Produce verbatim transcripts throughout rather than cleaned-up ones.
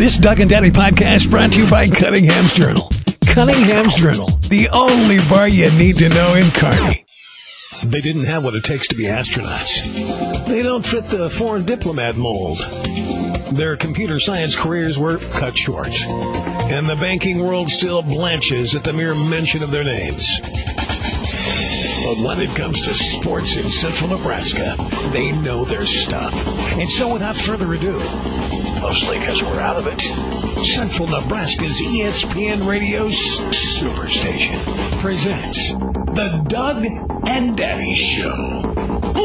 This Doug and Daddy podcast brought to you by Cunningham's Journal. Cunningham's Journal, the only bar you need to know in Kearney. They didn't have what it takes to be astronauts. They don't fit the foreign diplomat mold. Their computer science careers were cut short. And the banking world still blanches at the mere mention of their names. But when it comes to sports in central Nebraska, they know their stuff. And so without further ado, mostly because we're out of it, Central Nebraska's E S P N Radio Superstation presents The Doug and Daddy Show.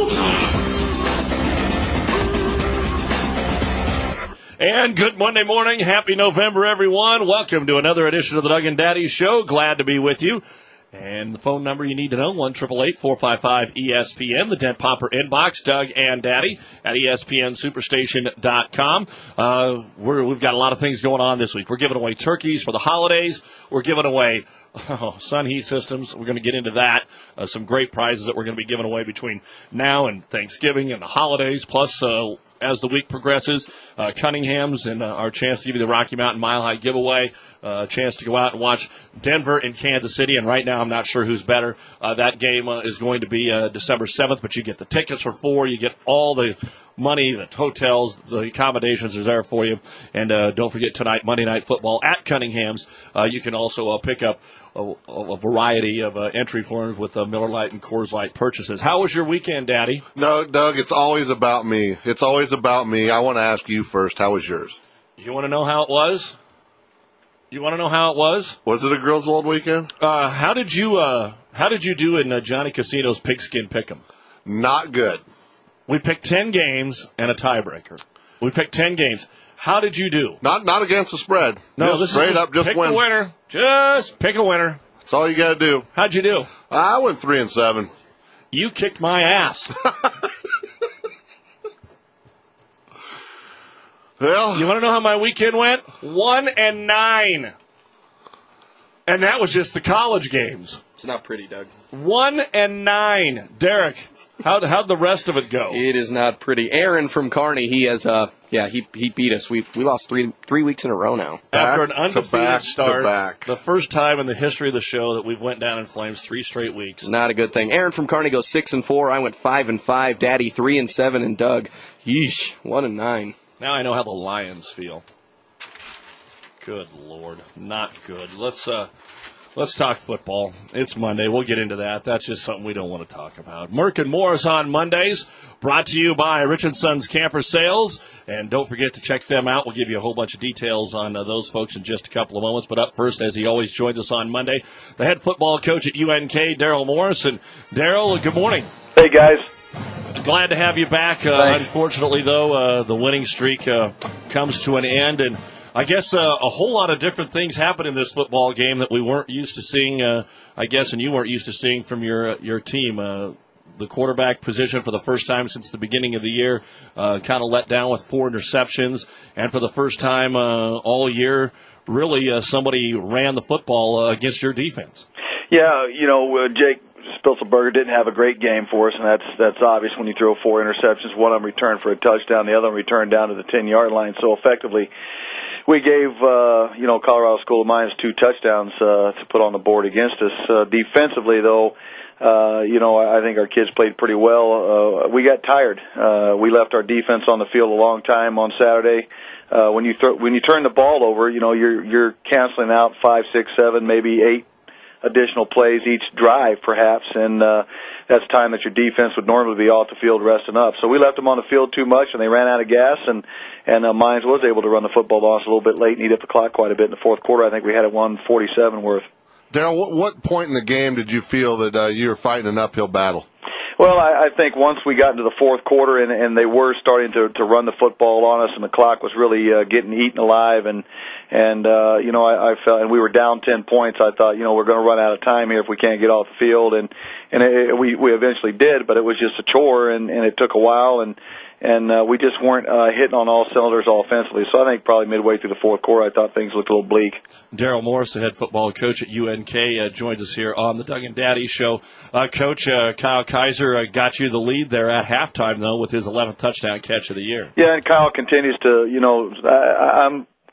And good Monday morning. Happy November, everyone. Welcome to another edition of The Doug and Daddy Show. Glad to be with you. And the phone number you need to know, one eight eight eight, four five five, E S P N. The Dent Popper inbox, Doug and Daddy at E S P N Superstation dot com. Uh, we're, we've got a lot of things going on this week. We're giving away turkeys for the holidays. We're giving away oh, sun heat systems. We're going to get into that. Uh, some great prizes that we're going to be giving away between now and Thanksgiving and the holidays. Plus, uh, as the week progresses, uh, Cunningham's and uh, our chance to give you the Rocky Mountain Mile High giveaway. A uh, chance to go out and watch Denver and Kansas City, and right now I'm not sure who's better. Uh, that game uh, is going to be uh, December seventh, but you get the tickets for four. You get all the money, the hotels, the accommodations are there for you. And uh, don't forget tonight, Monday Night Football at Cunningham's. Uh, you can also uh, pick up a, a variety of uh, entry forms with uh, Miller Lite and Coors Light purchases. How was your weekend, Daddy? No, Doug, it's always about me. It's always about me. I want to ask you first, how was yours? You want to know how it was? You want to know how it was? Was it a Girls World weekend? Uh, how did you uh, How did you do in uh, Johnny Casino's Pigskin Pick'em? Not good. We picked ten games and a tiebreaker. We picked ten games. How did you do? Not not against the spread. No, just this straight is just up, just pick win. a winner. Just pick a winner. That's all you got to do. How'd you do? I went three and seven. You kicked my ass. Well, you want to know how my weekend went? One and nine. And that was just the college games. It's not pretty, Doug. One and nine. Derek, how'd, how'd the rest of it go? It is not pretty. Aaron from Kearney, he has, uh, yeah, he he beat us. We we lost three three weeks in a row now. After an Back undefeated to back start, to back. the first time in the history of the show that we've went down in flames three straight weeks. Not a good thing. Aaron from Kearney goes six and four. I went five and five. Daddy three and seven, and Doug, yeesh, one and nine. Now I know how the Lions feel. Good Lord, not good. Let's uh, let's talk football. It's Monday. We'll get into that. That's just something we don't want to talk about. Merck and Morris on Mondays, brought to you by Rich and Sons Camper Sales. And don't forget to check them out. We'll give you a whole bunch of details on uh, those folks in just a couple of moments. But up first, as he always joins us on Monday, the head football coach at U N K, Daryl Morris. And Daryl, good morning. Hey, guys. Glad to have you back. Uh, unfortunately, though, uh, the winning streak uh, comes to an end, and I guess uh, a whole lot of different things happened in this football game that we weren't used to seeing, uh, I guess, and you weren't used to seeing from your your team. Uh, the quarterback position for the first time since the beginning of the year uh, kind of let down with four interceptions, and for the first time uh, all year, really uh, somebody ran the football uh, against your defense. Yeah, you know, uh, Jake Spilzelberger didn't have a great game for us, and that's that's obvious when you throw four interceptions. One of them returned for a touchdown, the other one returned down to the ten-yard line. So effectively, we gave uh, you know Colorado School of Mines two touchdowns uh, to put on the board against us. Uh, defensively, though, uh, you know I think our kids played pretty well. Uh, we got tired. Uh, we left our defense on the field a long time on Saturday. Uh, when you throw, when you turn the ball over, you know you're you're canceling out five, six, seven, maybe eight additional plays each drive, perhaps, and uh, that's time that your defense would normally be off the field resting up. So we left them on the field too much, and they ran out of gas, and and uh, Mines was able to run the football on us a little bit late and eat up the clock quite a bit in the fourth quarter. I think we had it one forty-seven worth. Daryl, what, what point in the game did you feel that uh, you were fighting an uphill battle? Well, I, I think once we got into the fourth quarter and, and they were starting to, to run the football on us, and the clock was really uh, getting eaten alive, and and uh, you know I, I felt, and we were down ten points. I thought, you know, we're going to run out of time here if we can't get off the field, and and it, we we eventually did, but it was just a chore, and, and it took a while, and and uh, we just weren't uh, hitting on all cylinders offensively. So I think probably midway through the fourth quarter, I thought things looked a little bleak. Daryl Morris, the head football coach at U N K, uh, joins us here on the Doug and Daddy Show. Uh, Coach, uh, Kyle Kaiser uh, got you the lead there at halftime, though, with his eleventh touchdown catch of the year. Yeah, and Kyle continues to, you know, I, I'm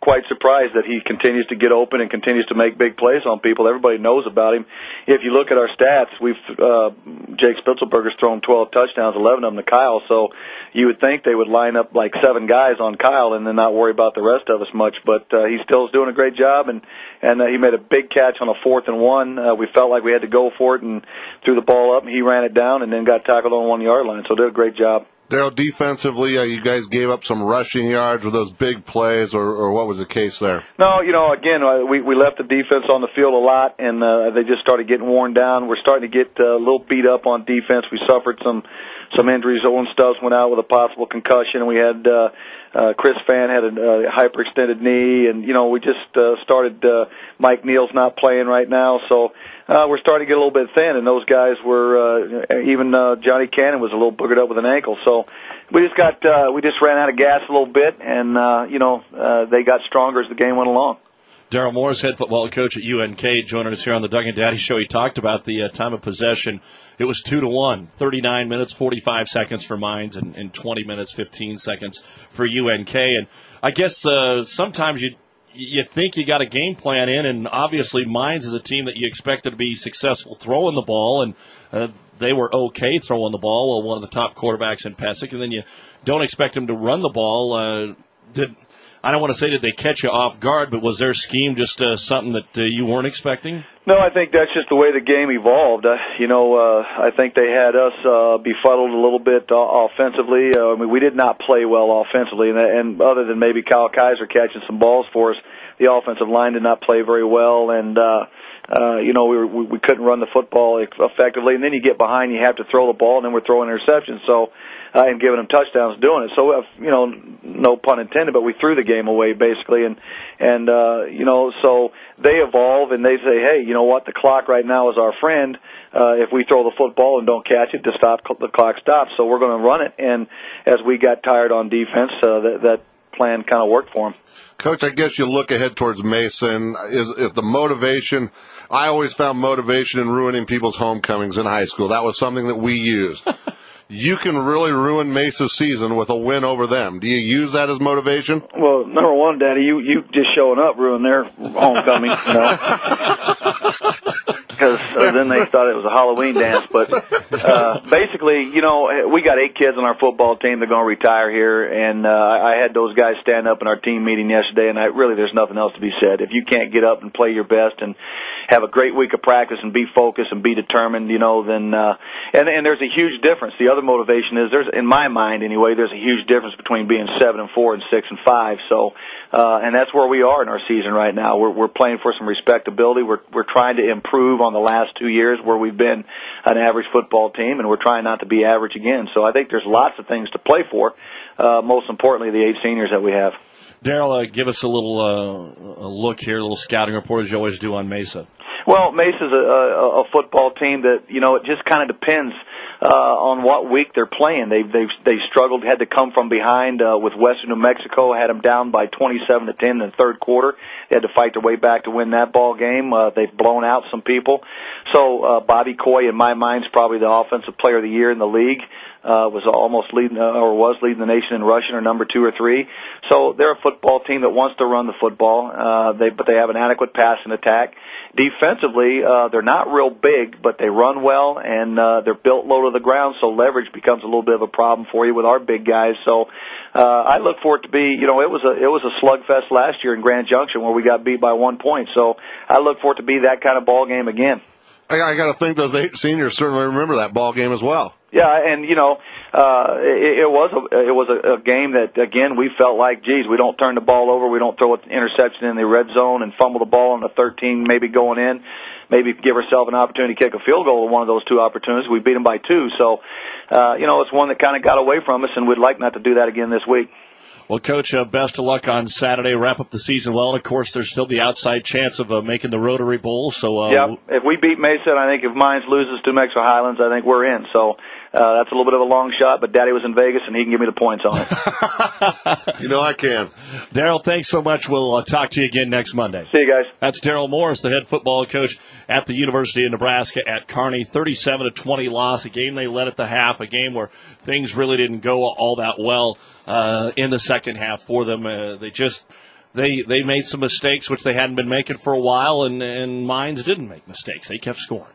quite surprised that he continues to get open and continues to make big plays on people. Everybody knows about him. If you look at our stats, we've uh, Jake Spitzelberger's thrown twelve touchdowns, eleven of them to Kyle. So you would think they would line up like seven guys on Kyle and then not worry about the rest of us much. But uh, he still is doing a great job, and and uh, he made a big catch on a fourth and one. Uh, we felt like we had to go for it and threw the ball up, and he ran it down and then got tackled on the one yard line. So did a great job. Daryl, defensively, uh, you guys gave up some rushing yards with those big plays, or, or what was the case there? No, you know, again, uh, we, we left the defense on the field a lot, and uh, they just started getting worn down. We're starting to get uh, a little beat up on defense. We suffered some some injuries. Owen Stubbs went out with a possible concussion, and we had uh, uh, Chris Fan had a uh, hyperextended knee, and, you know, we just uh, started uh, Mike Neal's not playing right now, so uh, we're starting to get a little bit thin, and those guys were, uh, even uh, Johnny Cannon was a little boogered up with an ankle, so we just got, uh, we just ran out of gas a little bit, and, uh, you know, uh, they got stronger as the game went along. Daryl Morris, head football coach at U N K, joining us here on the Doug and Daddy Show. He talked about the uh, time of possession. It was two to one, thirty-nine minutes, forty-five seconds for Mines, and, and twenty minutes, fifteen seconds for U N K. And I guess uh, sometimes you you think you got a game plan in, and obviously Mines is a team that you expected to be successful throwing the ball, and uh, they were okay throwing the ball. Well, one of the top quarterbacks in Pesic, and then you don't expect them to run the ball. Uh, did I don't want to say did they catch you off guard, but was their scheme just uh, something that uh, you weren't expecting? No, I think that's just the way the game evolved. Uh, you know, uh, I think they had us uh, befuddled a little bit uh, offensively. Uh, I mean, we did not play well offensively, and, and other than maybe Kyle Kaiser catching some balls for us, the offensive line did not play very well, and uh, uh, you know, we, were, we we couldn't run the football effectively. And then you get behind, you have to throw the ball, and then we're throwing interceptions. So. Uh, and giving them touchdowns doing it. So, uh, you know, no pun intended, but we threw the game away basically. And, and uh, you know, so they evolve and they say, hey, you know what, the clock right now is our friend. Uh, if we throw the football and don't catch it, to stop, the clock stops. So we're going to run it. And as we got tired on defense, uh, that, that plan kind of worked for them. Coach, I guess you look ahead towards Mason. Is if the motivation, I always found motivation in ruining people's homecomings in high school. That was something that we used. You can really ruin Mesa's season with a win over them. Do you use that as motivation? Well, number one, Daddy, you, you just showing up ruined their homecoming, you know. Because uh, then they thought it was a Halloween dance. But uh, basically, you know, we got eight kids on our football team that are going to retire here, and uh, I had those guys stand up in our team meeting yesterday, and I, really there's nothing else to be said. If you can't get up and play your best and have a great week of practice and be focused and be determined, you know, then uh, and, and there's a huge difference. The other motivation is, there's in my mind anyway, there's a huge difference between being seven and four and six and five. So, uh, and that's where we are in our season right now. We're, we're playing for some respectability. We're, we're trying to improve on the last two years where we've been an average football team, and we're trying not to be average again. So I think there's lots of things to play for. Uh, most importantly, the eight seniors that we have. Daryl, uh, give us a little uh, a look here, a little scouting report as you always do on Mesa. Well, Mesa's a, a, a football team that, you know, it just kind of depends uh, on what week they're playing. They've they've they struggled, had to come from behind uh, with Western New Mexico, had them down by twenty-seven to ten in the third quarter. They had to fight their way back to win that ball game. Uh, they've blown out some people. So uh, Bobby Coy, in my mind, is probably the offensive player of the year in the league. Uh, was almost leading, uh, or was leading the nation in rushing, or number two or three. So they're a football team that wants to run the football, uh, they, but they have an adequate passing attack. Defensively, uh, they're not real big, but they run well, and uh, they're built low to the ground, so leverage becomes a little bit of a problem for you with our big guys. So uh, I look for it to be, you know, it was a it was a slugfest last year in Grand Junction where we got beat by one point. So I look for it to be that kind of ball game again. I, I got to think those eight seniors certainly remember that ball game as well. Yeah, and you know, uh, it, it was a, it was a, a game that again we felt like, geez, we don't turn the ball over, we don't throw an interception in the red zone and fumble the ball on the thirteen, maybe going in, maybe give ourselves an opportunity to kick a field goal to one of those two opportunities. We beat them by two, so uh, you know, it's one that kind of got away from us, and we'd like not to do that again this week. Well, Coach, uh, best of luck on Saturday. Wrap up the season well. And, of course, there's still the outside chance of uh, making the Rotary Bowl. So, uh, yeah, if we beat Mesa, I think if Mines loses to New Mexico Highlands, I think we're in. So uh, that's a little bit of a long shot, but Daddy was in Vegas, and he can give me the points on it. You know I can. Daryl, thanks so much. We'll uh, talk to you again next Monday. See you guys. That's Daryl Morris, the head football coach at the University of Nebraska at Kearney. thirty-seven to twenty loss, a game they led at the half, a game where things really didn't go all that well. Uh, in the second half for them. Uh, they just they they made some mistakes, which they hadn't been making for a while, and, and Mines didn't make mistakes. They kept scoring.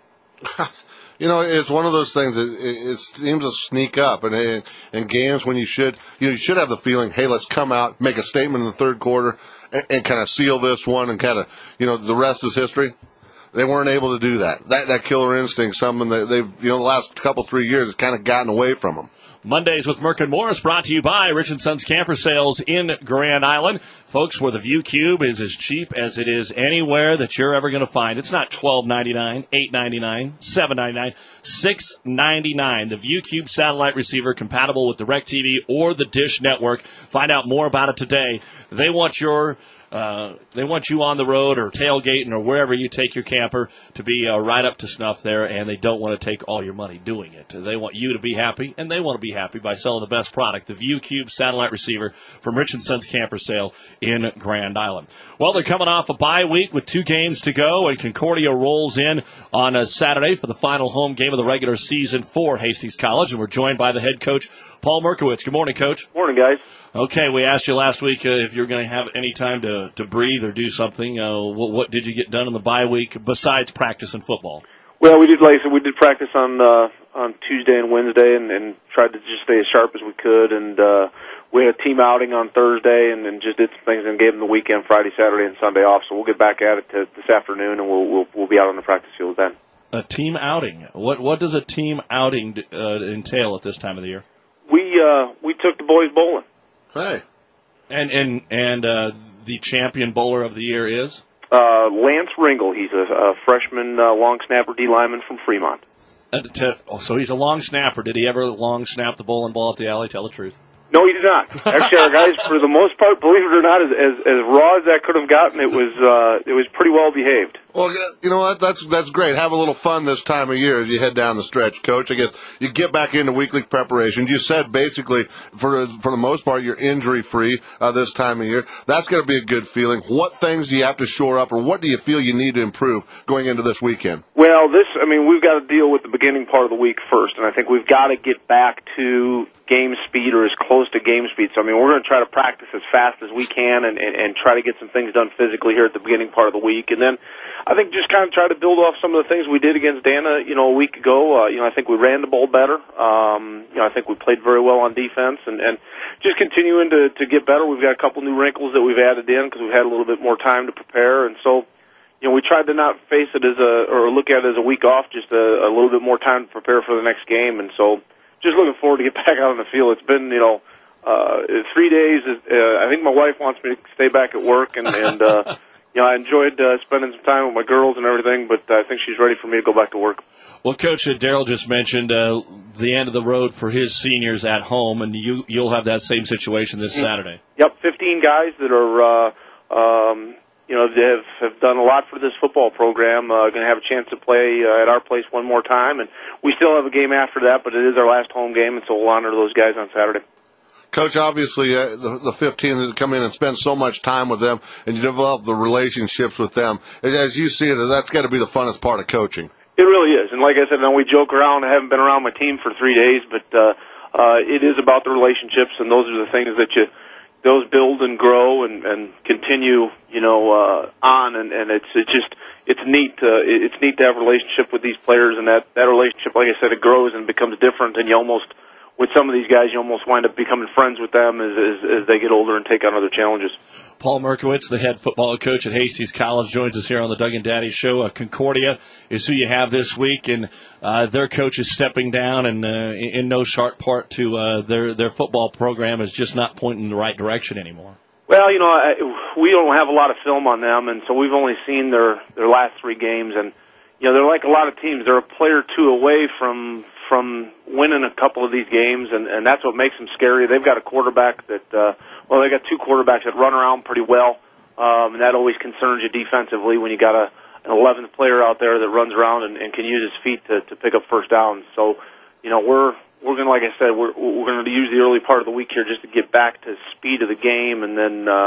You know, it's one of those things that it, it seems to sneak up, and in, in games when you should, you know, you should have the feeling, hey, let's come out, make a statement in the third quarter, and, and kind of seal this one, and kind of, you know, the rest is history. They weren't able to do that. That that killer instinct, something that they've, you know, the last couple three years has kind of gotten away from them. Mondays with Merck and Morris, brought to you by Rich and Sons Camper Sales in Grand Island. Folks, where the View Cube is as cheap as it is anywhere that you're ever going to find. It's not twelve ninety-nine, eight ninety-nine, seven ninety-nine, six ninety-nine. The View Cube satellite receiver compatible with DirecTV or the Dish Network. Find out more about it today. They want your Uh, they want you on the road or tailgating or wherever you take your camper to be uh, right up to snuff there, and they don't want to take all your money doing it. They want you to be happy, and they want to be happy by selling the best product, the View Cube satellite receiver from Rich and Sons Camper Sale in Grand Island. Well, they're coming off a bye week with two games to go, and Concordia rolls in on a Saturday for the final home game of the regular season for Hastings College, and we're joined by the head coach, Paul Merkowitz. Good morning, Coach. Morning, guys. Okay, we asked you last week uh, if you were going to have any time to, to breathe or do something. Uh, what, what did you get done in the bye week besides practice and football? Well, we did, like I said, we did practice on uh, on Tuesday and Wednesday, and, and tried to just stay as sharp as we could. And uh, we had a team outing on Thursday, and, and just did some things and gave them the weekend, Friday, Saturday, and Sunday off. So we'll get back at it to, this afternoon, and we'll, we'll we'll be out on the practice field then. A team outing. What what does a team outing uh, entail at this time of the year? We uh, we took the boys bowling. Hey. And and and uh, the champion bowler of the year is uh, Lance Ringel. He's a, a freshman uh, long snapper D lineman from Fremont. Uh, to, oh, so he's a long snapper. Did he ever long snap the bowling ball at the alley? Tell the truth. No, he did not. Actually, our guys, for the most part, believe it or not, as as, as raw as that could have gotten, it was uh, it was pretty well behaved. Well, you know what? That's that's great. Have a little fun this time of year as you head down the stretch, Coach. I guess you get back into weekly preparation. You said basically, for for the most part, you're injury free uh, this time of year. That's going to be a good feeling. What things do you have to shore up, or what do you feel you need to improve going into this weekend? Well, this, I mean, we've got to deal with the beginning part of the week first, and I think we've got to get back to game speed or as close to game speed. So, I mean, we're going to try to practice as fast as we can and, and, and try to get some things done physically here at the beginning part of the week. And then I think just kind of try to build off some of the things we did against Dana, you know, a week ago. Uh, you know, I think we ran the ball better. Um, you know, I think we played very well on defense, and, and just continuing to, to get better. We've got a couple new wrinkles that we've added in because we've had a little bit more time to prepare. And so, you know, we tried to not face it as a, or look at it as a week off, just a, a little bit more time to prepare for the next game. And so, just looking forward to get back out on the field. It's been, you know, uh, three days. Uh, I think my wife wants me to stay back at work, and, and uh, you know, I enjoyed uh, spending some time with my girls and everything, but I think she's ready for me to go back to work. Well, Coach, uh, Darryl just mentioned uh, the end of the road for his seniors at home, and you, you'll have that same situation this mm-hmm. Saturday. Yep, fifteen guys that are, uh, um, you know, they have, have done a lot for this football program, uh, going to have a chance to play uh, at our place one more time, and we still have a game after that, but it is our last home game, and so we'll honor those guys on Saturday. Coach, obviously, uh, the, the fifteen that come in and spend so much time with them, and you develop the relationships with them. As you see it, that's got to be the funnest part of coaching. It really is, and like I said, now we joke around. I haven't been around my team for three days, but uh, uh, it is about the relationships, and those are the things that you those build and grow and, and continue, you know, uh, on, and, and it's it's just it's neat. To, it's neat to have a relationship with these players, and that that relationship, like I said, it grows and becomes different, and you almost. With some of these guys, you almost wind up becoming friends with them as, as, as they get older and take on other challenges. Paul Merkowitz, the head football coach at Hastings College, joins us here on the Doug and Daddy Show. Uh, Concordia is who you have this week, and uh, their coach is stepping down, and uh, in no sharp part to uh, their their football program is just not pointing in the right direction anymore. Well, you know, I, we don't have a lot of film on them, and so we've only seen their, their last three games, and you know, they're like a lot of teams. They're a player or two away from from winning a couple of these games, and, and that's what makes them scary. They've got a quarterback that, uh, well, they got two quarterbacks that run around pretty well, um, and that always concerns you defensively when you got a an eleventh player out there that runs around and, and can use his feet to, to pick up first downs. So, you know, we're we're going to, like I said, we're we're going to use the early part of the week here just to get back to speed of the game, and then uh,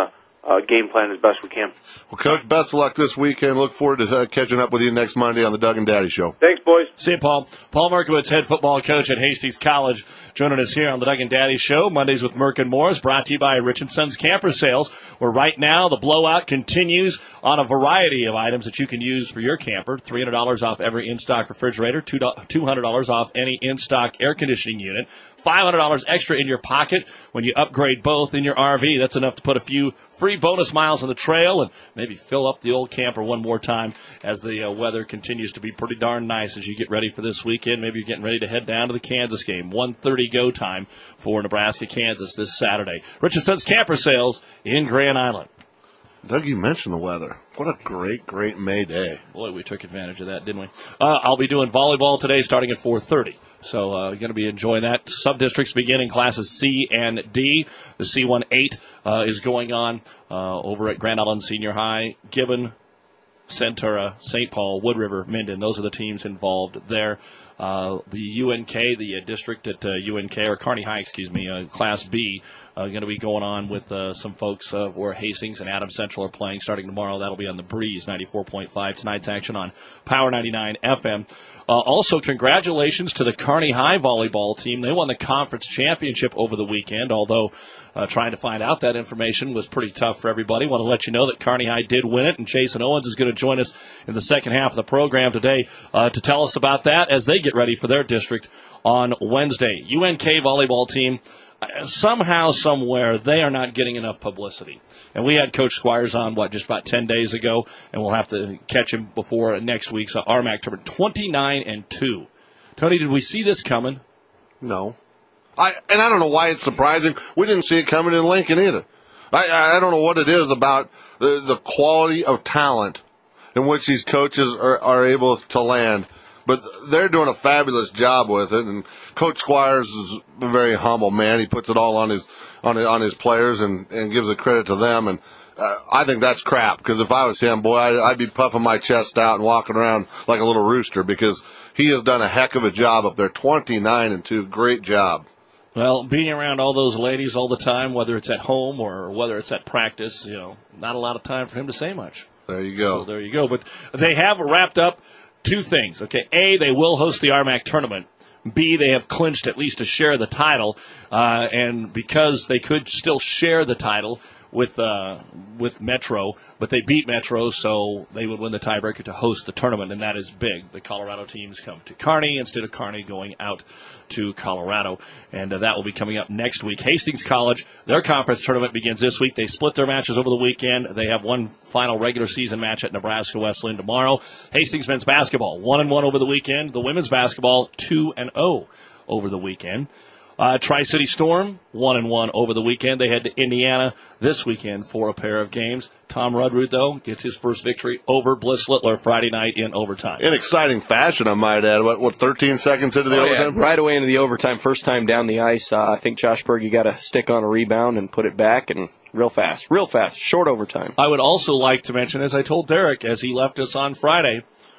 uh, game plan as best we can. Well, Coach, best of luck this weekend. Look forward to uh, catching up with you next Monday on the Doug and Daddy Show. Thanks, boys. See you, Paul. Paul Merkowitz, head football coach at Hastings College, joining us here on the Doug and Daddy Show. Mondays with Merck and Morris, brought to you by Rich and Sons Camper Sales, where right now the blowout continues on a variety of items that you can use for your camper. three hundred dollars off every in-stock refrigerator, two hundred dollars off any in-stock air conditioning unit, five hundred dollars extra in your pocket when you upgrade both in your R V. That's enough to put a few free bonus miles on the trail and maybe fill up the old camper one more time as the uh, weather continues to be pretty darn nice as you get ready for this weekend. Maybe you're getting ready to head down to the Kansas game. one thirty go time for Nebraska-Kansas this Saturday. Rich and Sons Camper Sales in Grand Island. Doug, you mentioned the weather. What a great, great May day. Boy, we took advantage of that, didn't we? Uh, I'll be doing volleyball today starting at four thirty. So uh, going to be enjoying that. Sub-districts begin in classes C and D. The C one eight uh, is going on uh, over at Grand Island Senior High. Gibbon, Centura, Saint Paul, Wood River, Minden. Those are the teams involved there. Uh, the U N K, the uh, district at uh, U N K, or Kearney High, excuse me, uh, Class B, uh, going to be going on with uh, some folks uh, where Hastings and Adams Central are playing starting tomorrow. That'll be on the Breeze, ninety-four point five. Tonight's action on Power ninety-nine F M. Uh, also, congratulations to the Kearney High volleyball team. They won the conference championship over the weekend, although uh, trying to find out that information was pretty tough for everybody. Want to let you know that Kearney High did win it, and Jason Owens is going to join us in the second half of the program today uh, to tell us about that as they get ready for their district on Wednesday. U N K volleyball team, uh, somehow, somewhere, they are not getting enough publicity. And we had Coach Squires on, what, just about ten days ago, and we'll have to catch him before next week's uh, R M A C tournament. twenty-nine and two. Tony, did we see this coming? No. I And I don't know why it's surprising. We didn't see it coming in Lincoln either. I, I don't know what it is about the, the quality of talent in which these coaches are, are able to land. But they're doing a fabulous job with it, and Coach Squires is a very humble man. He puts it all on his on his, on his players and, and gives the credit to them. And uh, I think that's crap, because if I was him, boy, I'd, I'd be puffing my chest out and walking around like a little rooster, because he has done a heck of a job up there. twenty-nine and two, great job. Well, being around all those ladies all the time, whether it's at home or whether it's at practice, you know, not a lot of time for him to say much. There you go. So there you go. But they have wrapped up two things. Okay, A, they will host the R M A C tournament. B, they have clinched at least to share the title. Uh, and because they could still share the title with uh, with Metro, but they beat Metro, so they would win the tiebreaker to host the tournament, and that is big. The Colorado teams come to Kearney instead of Kearney going out to Colorado, and uh, that will be coming up next week. Hastings College, their conference tournament begins this week. They split their matches over the weekend. They have one final regular season match at Nebraska Wesleyan tomorrow. Hastings men's basketball, one and one over the weekend. The women's basketball, two and oh over the weekend. Uh, Tri-City Storm, one and one over the weekend. They head to Indiana this weekend for a pair of games. Tom Rudroot, though, gets his first victory over Bliss Littler Friday night in overtime. In exciting fashion, I might add. What, what thirteen seconds into the oh, overtime? Yeah. Right away into the overtime, first time down the ice. Uh, I think Josh Berge got a stick on a rebound and put it back, and real fast, real fast, short overtime. I would also like to mention, as I told Derek as he left us on Friday,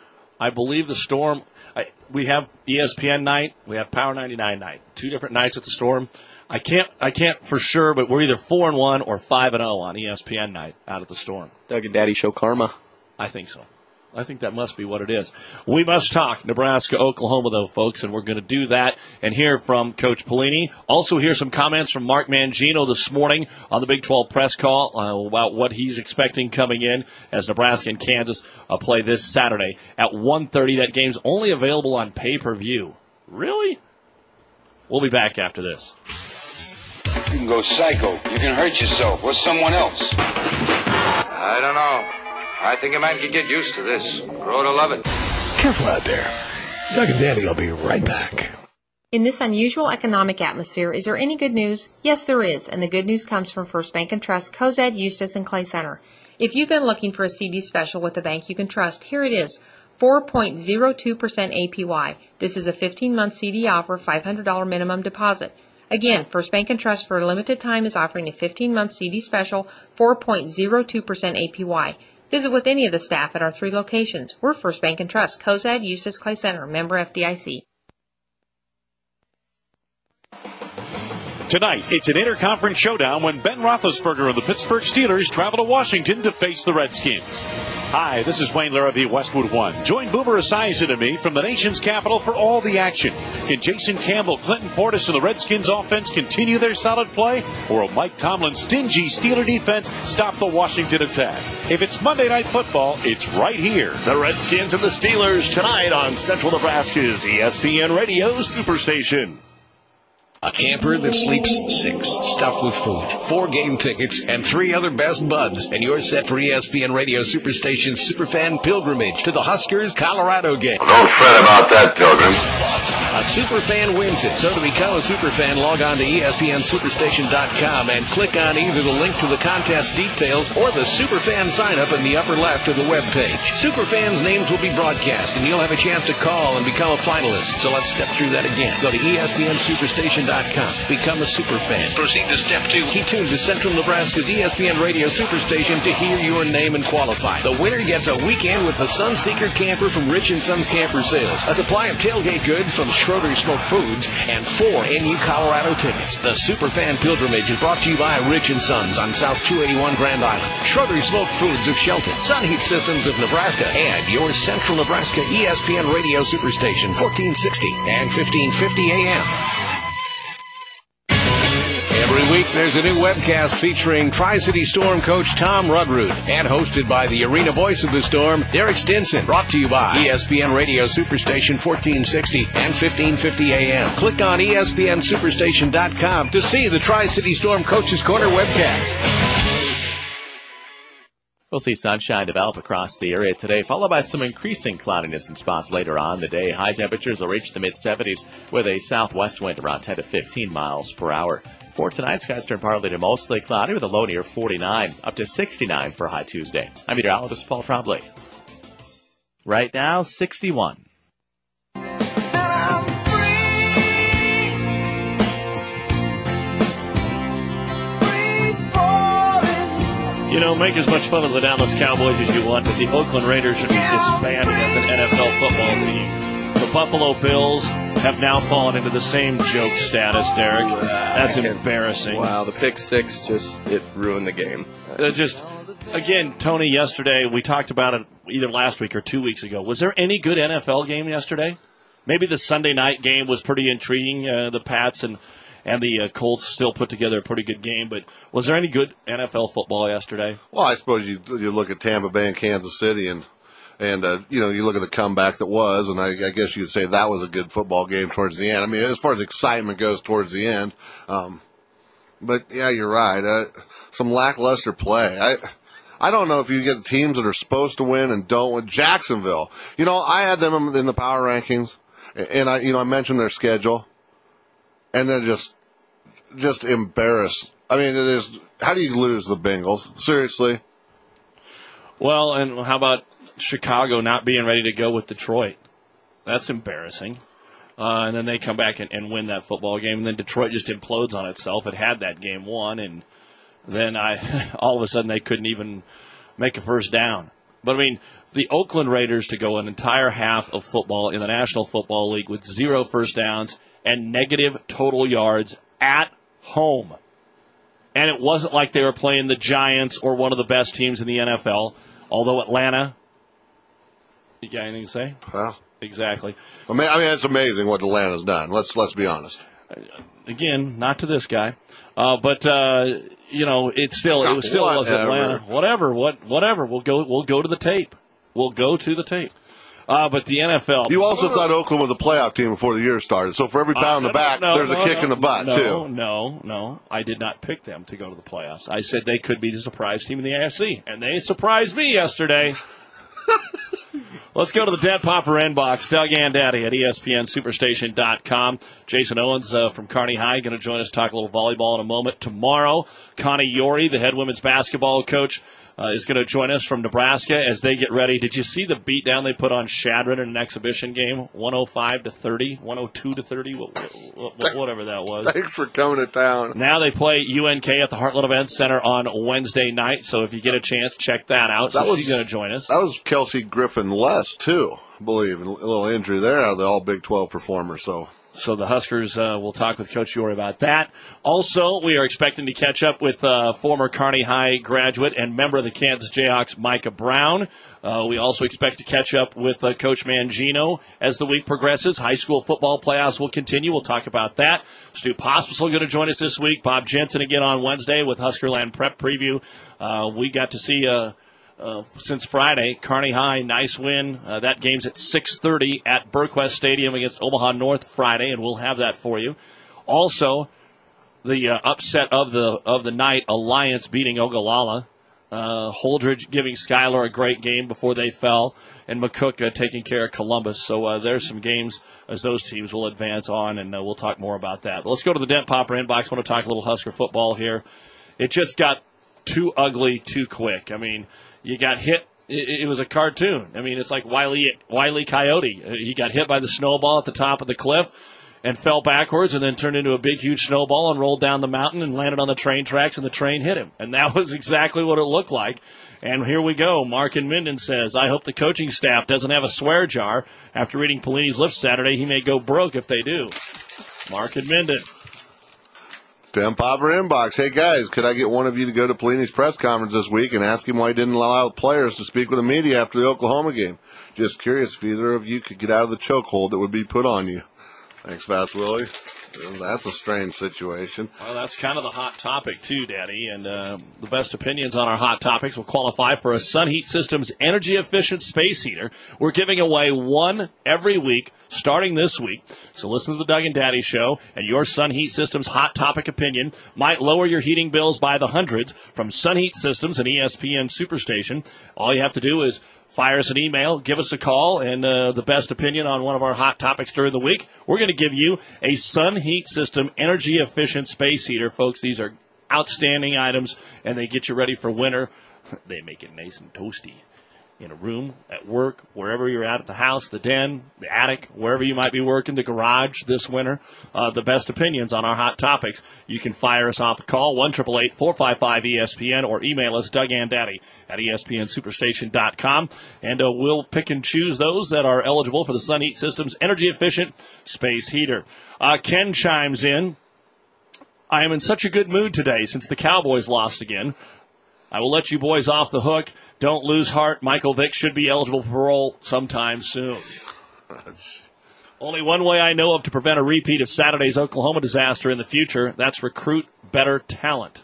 I believe the Storm, I, we have E S P N night, we have Power ninety-nine night, two different nights at the Storm. I can't, I can't for sure, but we're either four and one or five and zero on E S P N night out at the Storm. Doug and Daddy show karma. I think so. I think that must be what it is. We must talk Nebraska, Oklahoma, though, folks, and we're going to do that and hear from Coach Pelini. Also hear some comments from Mark Mangino this morning on the Big twelve press call uh, about what he's expecting coming in as Nebraska and Kansas uh, play this Saturday at one thirty. That game's only available on pay-per-view. Really? We'll be back after this. You can go psycho. You can hurt yourself or someone else. I don't know. I think a man could get used to this. Grow to love it. Careful out there. Doug and Daddy will be right back. In this unusual economic atmosphere, is there any good news? Yes, there is, and the good news comes from First Bank and Trust, Cozad, Eustis, and Clay Center. If you've been looking for a C D special with a bank you can trust, here it is, four point zero two percent A P Y. This is a fifteen-month C D offer, five hundred dollars minimum deposit. Again, First Bank and Trust for a limited time is offering a fifteen-month C D special, four point zero two percent A P Y. Visit with any of the staff at our three locations. We're First Bank and Trust, Cozad, Eustis, Clay Center, member F D I C. Tonight, it's an interconference showdown when Ben Roethlisberger and the Pittsburgh Steelers travel to Washington to face the Redskins. Hi, this is Wayne Larrabee, Westwood One. Join Boomer Esiason and me from the nation's capital for all the action. Can Jason Campbell, Clinton Portis, and the Redskins offense continue their solid play? Or will Mike Tomlin's stingy Steeler defense stop the Washington attack? If it's Monday Night Football, it's right here. The Redskins and the Steelers tonight on Central Nebraska's E S P N Radio Superstation. A camper that sleeps six, stuffed with food, four game tickets, and three other best buds. And you're set for E S P N Radio Superstation's Superfan Pilgrimage to the Huskers Colorado game. Don't fret about that, Pilgrim. A Superfan wins it. So to become a Superfan, log on to E S P N Superstation dot com and click on either the link to the contest details or the Superfan sign-up in the upper left of the webpage. Superfans' names will be broadcast, and you'll have a chance to call and become a finalist. So let's step through that again. Go to E S P N Superstation dot com. Become a Superfan. Proceed to step two. Keep tuned to Central Nebraska's E S P N Radio Superstation to hear your name and qualify. The winner gets a weekend with the Sunseeker camper from Rich and Sons Camper Sales, a supply of tailgate goods from Schroeder Smoked Foods, and four N U Colorado tickets. The Superfan Pilgrimage is brought to you by Rich and Sons on South two eighty-one Grand Island, Schroeder Smoked Foods of Shelton, Sun Heat Systems of Nebraska, and your Central Nebraska E S P N Radio Superstation, fourteen sixty and fifteen fifty A M. Every week, there's a new webcast featuring Tri-City Storm coach Tom Rudrud and hosted by the arena voice of the Storm, Derek Stinson. Brought to you by E S P N Radio Superstation fourteen sixty and fifteen fifty A M. Click on E S P N Superstation dot com to see the Tri-City Storm Coaches Corner webcast. We'll see sunshine develop across the area today, followed by some increasing cloudiness in spots later on the day. High temperatures will reach the mid-seventies with a southwest wind around ten to fifteen miles per hour. For tonight, skies turn partly to mostly cloudy with a low near forty-nine, up to sixty-nine for a high Tuesday. I'm meteorologist Paul Trombley. Right now, sixty-one. You know, make as much fun of the Dallas Cowboys as you want, but the Oakland Raiders should be disbanded as an N F L football team. The Buffalo Bills have now fallen into the same joke status, Derek. That's embarrassing. Wow, the pick six just, it ruined the game. Uh, just, again, Tony, yesterday, we talked about it either last week or two weeks ago. Was there any good N F L game yesterday? Maybe the Sunday night game was pretty intriguing. Uh, the Pats and, and the uh, Colts still put together a pretty good game, but was there any good N F L football yesterday? Well, I suppose you you look at Tampa Bay and Kansas City, and And, uh, you know, you look at the comeback that was, and I, I guess you could say that was a good football game towards the end. I mean, as far as excitement goes towards the end. Um, but, yeah, you're right. Uh, some lackluster play. I I don't know if you get teams that are supposed to win and don't win. Jacksonville. You know, I had them in the power rankings, and, I, you know, I mentioned their schedule, and they're just, just embarrassed. I mean, it is, how do you lose the Bengals? Seriously? Well, and how about Chicago not being ready to go with Detroit? That's embarrassing. Uh, and then they come back and, and win that football game, and then Detroit just implodes on itself. It had that game won, and then I all of a sudden they couldn't even make a first down. But, I mean, the Oakland Raiders to go an entire half of football in the National Football League with zero first downs and negative total yards at home. And it wasn't like they were playing the Giants or one of the best teams in the N F L, although Atlanta. You got anything to say? Well, exactly. I mean, I mean, it's amazing what Atlanta's done. Let's let's be honest. Again, not to this guy, uh, but uh, you know, it still it was still was Atlanta. Whatever, what whatever. We'll go. We'll go to the tape. We'll go to the tape. Uh, but the N F L. You also thought Oakland was a playoff team before the year started. So for every pound uh, in the back, no, no, there's no, a kick no, in the butt no, too. No, no, I did not pick them to go to the playoffs. I said they could be the surprise team in the A F C, and they surprised me yesterday. Let's go to the Dead Popper inbox. Doug and Daddy at E S P N Superstation dot com. Jason Owens uh, from Kearney High going to join us to talk a little volleyball in a moment. Tomorrow, Connie Yori, the head women's basketball coach, uh, is going to join us from Nebraska as they get ready. Did you see the beatdown they put on Shadron in an exhibition game? one oh five to thirty, one oh two to thirty, whatever that was. Thanks for coming to town. Now they play U N K at the Heartland Events Center on Wednesday night, so if you get a chance, check that out. That so was, she's going to join us. That was Kelsey Griffin Less, too, I believe. A little injury there out of the all Big twelve performer, so So the Huskers uh, will talk with Coach Uri about that. Also, we are expecting to catch up with uh, former Kearney High graduate and member of the Kansas Jayhawks, Micah Brown. Uh, we also expect to catch up with uh, Coach Mangino as the week progresses. High school football playoffs will continue. We'll talk about that. Stu Pospisil going to join us this week. Bob Jensen again on Wednesday with Huskerland Prep Preview. Uh, we got to see, uh, uh, since Friday, Kearney High, nice win. Uh, that game's at six thirty at Burquest Stadium against Omaha North Friday, and we'll have that for you. Also, the uh, upset of the of the night, Alliance beating Ogallala. Uh, Holdridge giving Schuyler a great game before they fell, and McCook uh, taking care of Columbus. So uh, there's some games as those teams will advance on, and uh, we'll talk more about that. But let's go to the Dent Popper inbox. I want to talk a little Husker football here. It just got too ugly too quick. I mean, you got hit. It, it was a cartoon. I mean, it's like Wile E. Wile E. Coyote. Uh, he got hit by the snowball at the top of the cliff and fell backwards and then turned into a big, huge snowball and rolled down the mountain and landed on the train tracks, and the train hit him. And that was exactly what it looked like. And here we go. Mark in Minden says, I hope the coaching staff doesn't have a swear jar. After reading Pelini's Lift Saturday, he may go broke if they do. Mark in Minden. Dent Popper inbox. Hey, guys, could I get one of you to go to Pelini's press conference this week and ask him why he didn't allow players to speak with the media after the Oklahoma game? Just curious if either of you could get out of the chokehold that would be put on you. Thanks, Fast Willie. That's a strange situation. Well, that's kind of the hot topic, too, Daddy. And uh, the best opinions on our hot topics will qualify for a Sun Heat Systems energy-efficient space heater. We're giving away one every week, starting this week. So listen to the Doug and Daddy Show, and your Sun Heat Systems hot topic opinion might lower your heating bills by the hundreds from Sun Heat Systems and E S P N Superstation. All you have to do is fire us an email, give us a call, and uh, the best opinion on one of our hot topics during the week. We're going to give you a Sun Heat System energy-efficient space heater. Folks, these are outstanding items, and they get you ready for winter. They make it nice and toasty in a room, at work, wherever you're at, at the house, the den, the attic, wherever you might be working, the garage this winter. Uh, the best opinions on our hot topics. You can fire us off a call, one eight eight eight, four five five, E S P N, or email us, Doug and Daddy, at E S P N Superstation dot com, and uh, we'll pick and choose those that are eligible for the Sun Heat Systems energy-efficient space heater. Uh, Ken chimes in. I am in such a good mood today since the Cowboys lost again. I will let you boys off the hook. Don't lose heart. Michael Vick should be eligible for parole sometime soon. Only one way I know of to prevent a repeat of Saturday's Oklahoma disaster in the future. That's recruit better talent.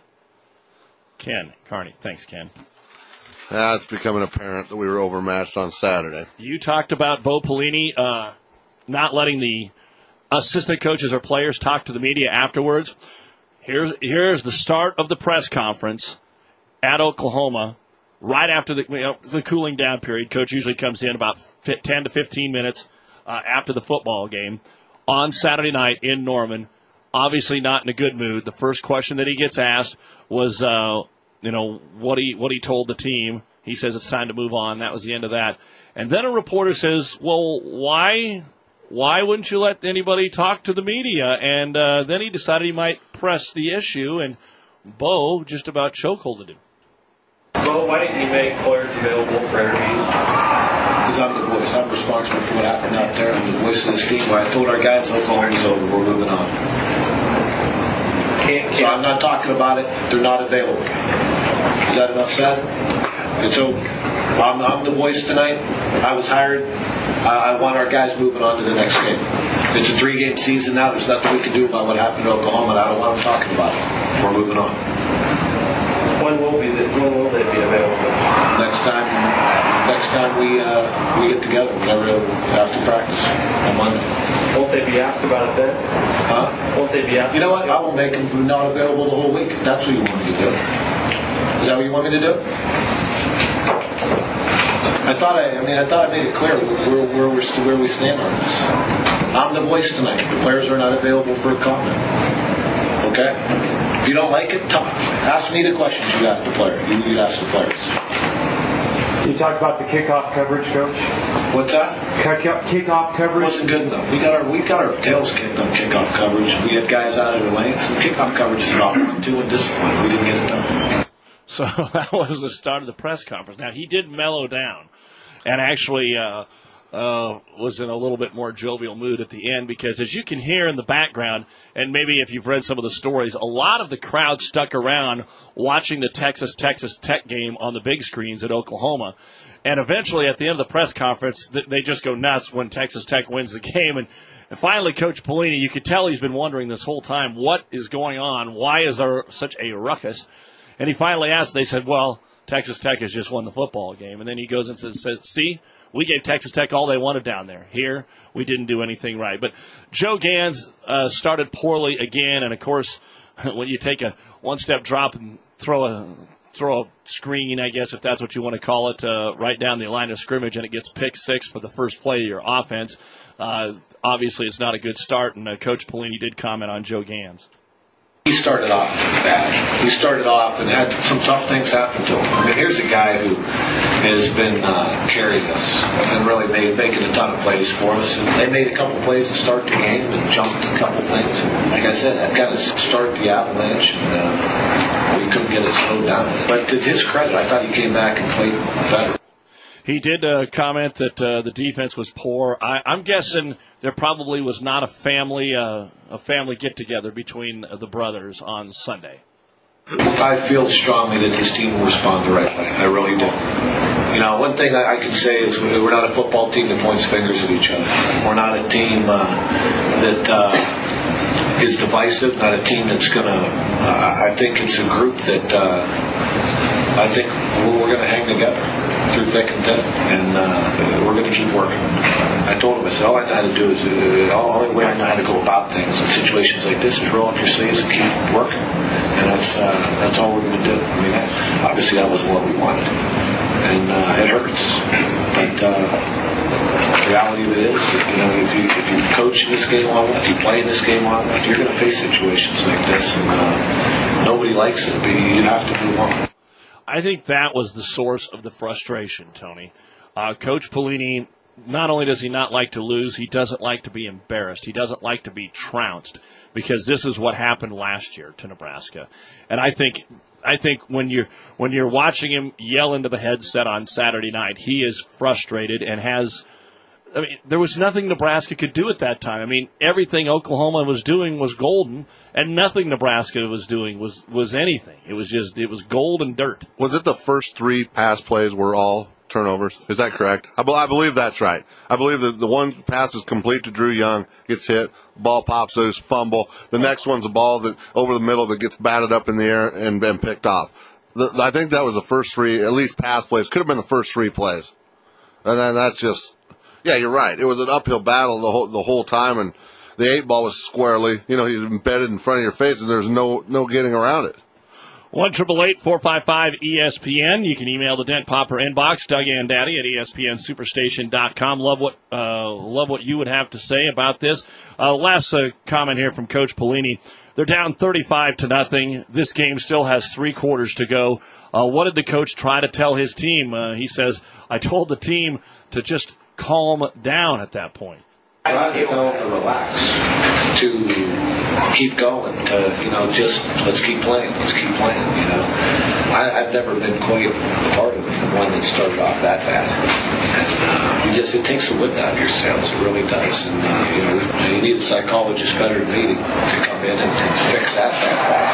Ken Kearney. Thanks, Ken. Yeah, it's becoming apparent that we were overmatched on Saturday. You talked about Bo Pelini uh, not letting the assistant coaches or players talk to the media afterwards. Here's here's the start of the press conference at Oklahoma. Right after the, you know, the cooling down period, coach usually comes in about ten to fifteen minutes uh, after the football game on Saturday night in Norman. Obviously not in a good mood. The first question that he gets asked was, uh, you know, what he what he told the team. He says it's time to move on. That was the end of that. And then a reporter says, well, why why wouldn't you let anybody talk to the media? And uh, then he decided he might press the issue, and Bo just about chokeholded him. Well, why didn't you make players available for interviews? Because I'm the voice. I'm responsible for what happened out there. I'm the voice of this team. Where I told our guys, Oklahoma's over. We're moving on. Can't, can't. So I'm not talking about it. They're not available. Is that enough said? And so I'm, I'm the voice tonight. I was hired. I, I want our guys moving on to the next game. It's a three-game season now. There's nothing we can do about what happened to Oklahoma. And I don't want them talking about it. We're moving on. When will be the, when will they be available? Next time, next time we uh, we get together, whenever after practice on Monday. Won't they be asked about it then? Huh? Won't they be asked? You know what? I will make them not available the whole week if that's what you want me to do. Is that what you want me to do? I thought I, I mean, I thought I made it clear where, where we're where we stand on this. I'm the voice tonight. The players are not available for a comment. Okay. If you don't like it, talk. Ask me the questions you ask the player. You, you ask the players. You talked about the kickoff coverage, Coach. What's that? Kick- kickoff coverage wasn't good enough. We got our we got our tails kicked on kickoff coverage. We had guys out of their lanes. And kickoff coverage is about one, two, and discipline. We didn't get it done. So that was the start of the press conference. Now he did mellow down, and actually. Uh, uh, was in a little bit more jovial mood at the end because, as you can hear in the background, and maybe if you've read some of the stories, a lot of the crowd stuck around watching the Texas-Texas Tech game on the big screens at Oklahoma. And eventually, at the end of the press conference, they just go nuts when Texas Tech wins the game. And finally, Coach Pelini, you could tell he's been wondering this whole time, what is going on? Why is there such a ruckus? And he finally asked, they said, well, Texas Tech has just won the football game. And then he goes and says, see, we gave Texas Tech all they wanted down there. Here, we didn't do anything right. But Joe Gans uh, started poorly again. And, of course, when you take a one-step drop and throw a throw a screen, I guess, if that's what you want to call it, uh, right down the line of scrimmage, and it gets pick six for the first play of your offense, uh, obviously it's not a good start. And uh, Coach Pelini did comment on Joe Gans. He started off bad. He started off and had some tough things happen to him. I mean, here's a guy who has been uh, carrying us and really made, making a ton of plays for us. And they made a couple plays to start the game and jumped a couple things. And like I said, that got to start the avalanche, and uh, we couldn't get it slowed down. But to his credit, I thought he came back and played better. He did uh, comment that uh, the defense was poor. I, I'm guessing there probably was not a family uh, a family get-together between the brothers on Sunday. I feel strongly that this team will respond the right way. I really do. You know, one thing I, I can say is we're not a football team that points fingers at each other. We're not a team uh, that uh, is divisive, not a team that's going to... Uh, I think it's a group that uh, I think we're going to hang together through thick and thin, and uh, we're going to keep working. I told him, I said, all I know how to do is, uh, the only way I know how to go about things in situations like this is roll up your sleeves and keep working. And that's uh, that's all we're going to do. I mean, that, obviously that wasn't what we wanted, and uh, it hurts. But uh, the reality of it is, you know, if you if you coach in this game long enough, if you play in this game long enough, you're going to face situations like this, and uh, nobody likes it, but you have to move on. I think that was the source of the frustration, Tony. Uh, Coach Pelini, not only does he not like to lose, he doesn't like to be embarrassed. He doesn't like to be trounced, because this is what happened last year to Nebraska. And I think I think when you're when you're watching him yell into the headset on Saturday night, he is frustrated and has I mean, there was nothing Nebraska could do at that time. I mean, everything Oklahoma was doing was golden, and nothing Nebraska was doing was, was anything. It was just, it was gold and dirt. Was it the first three pass plays were all turnovers? Is that correct? I, be- I believe that's right. I believe that the one pass is complete to Drew Young, gets hit, ball pops loose, fumble. The next one's a ball that over the middle that gets batted up in the air and, and picked off. The, I think that was the first three, at least pass plays. Could have been the first three plays. And then that's just... Yeah, you're right. It was an uphill battle the whole the whole time, and the eight ball was squarely, you know, embedded in front of your face, and there's no no getting around it. One triple eight four five five E S P N. You can email the Dent Popper inbox, Doug and Daddy at E S P N Superstation dot com. Love what uh, love what you would have to say about this. Uh, last uh, comment here from Coach Pelini. They're down thirty-five to nothing. This game still has three quarters to go. Uh, what did the coach try to tell his team? Uh, he says, "I told the team to just calm down at that point." I tried to tell them to relax, to keep going, to, you know, just let's keep playing, let's keep playing, you know. I, I've never been quite a part of one that started off that bad. And uh, you just, it takes the wind out of your sails, it really does. And, uh, you know, you need a psychologist better than me to, to come in and, and fix that that fast.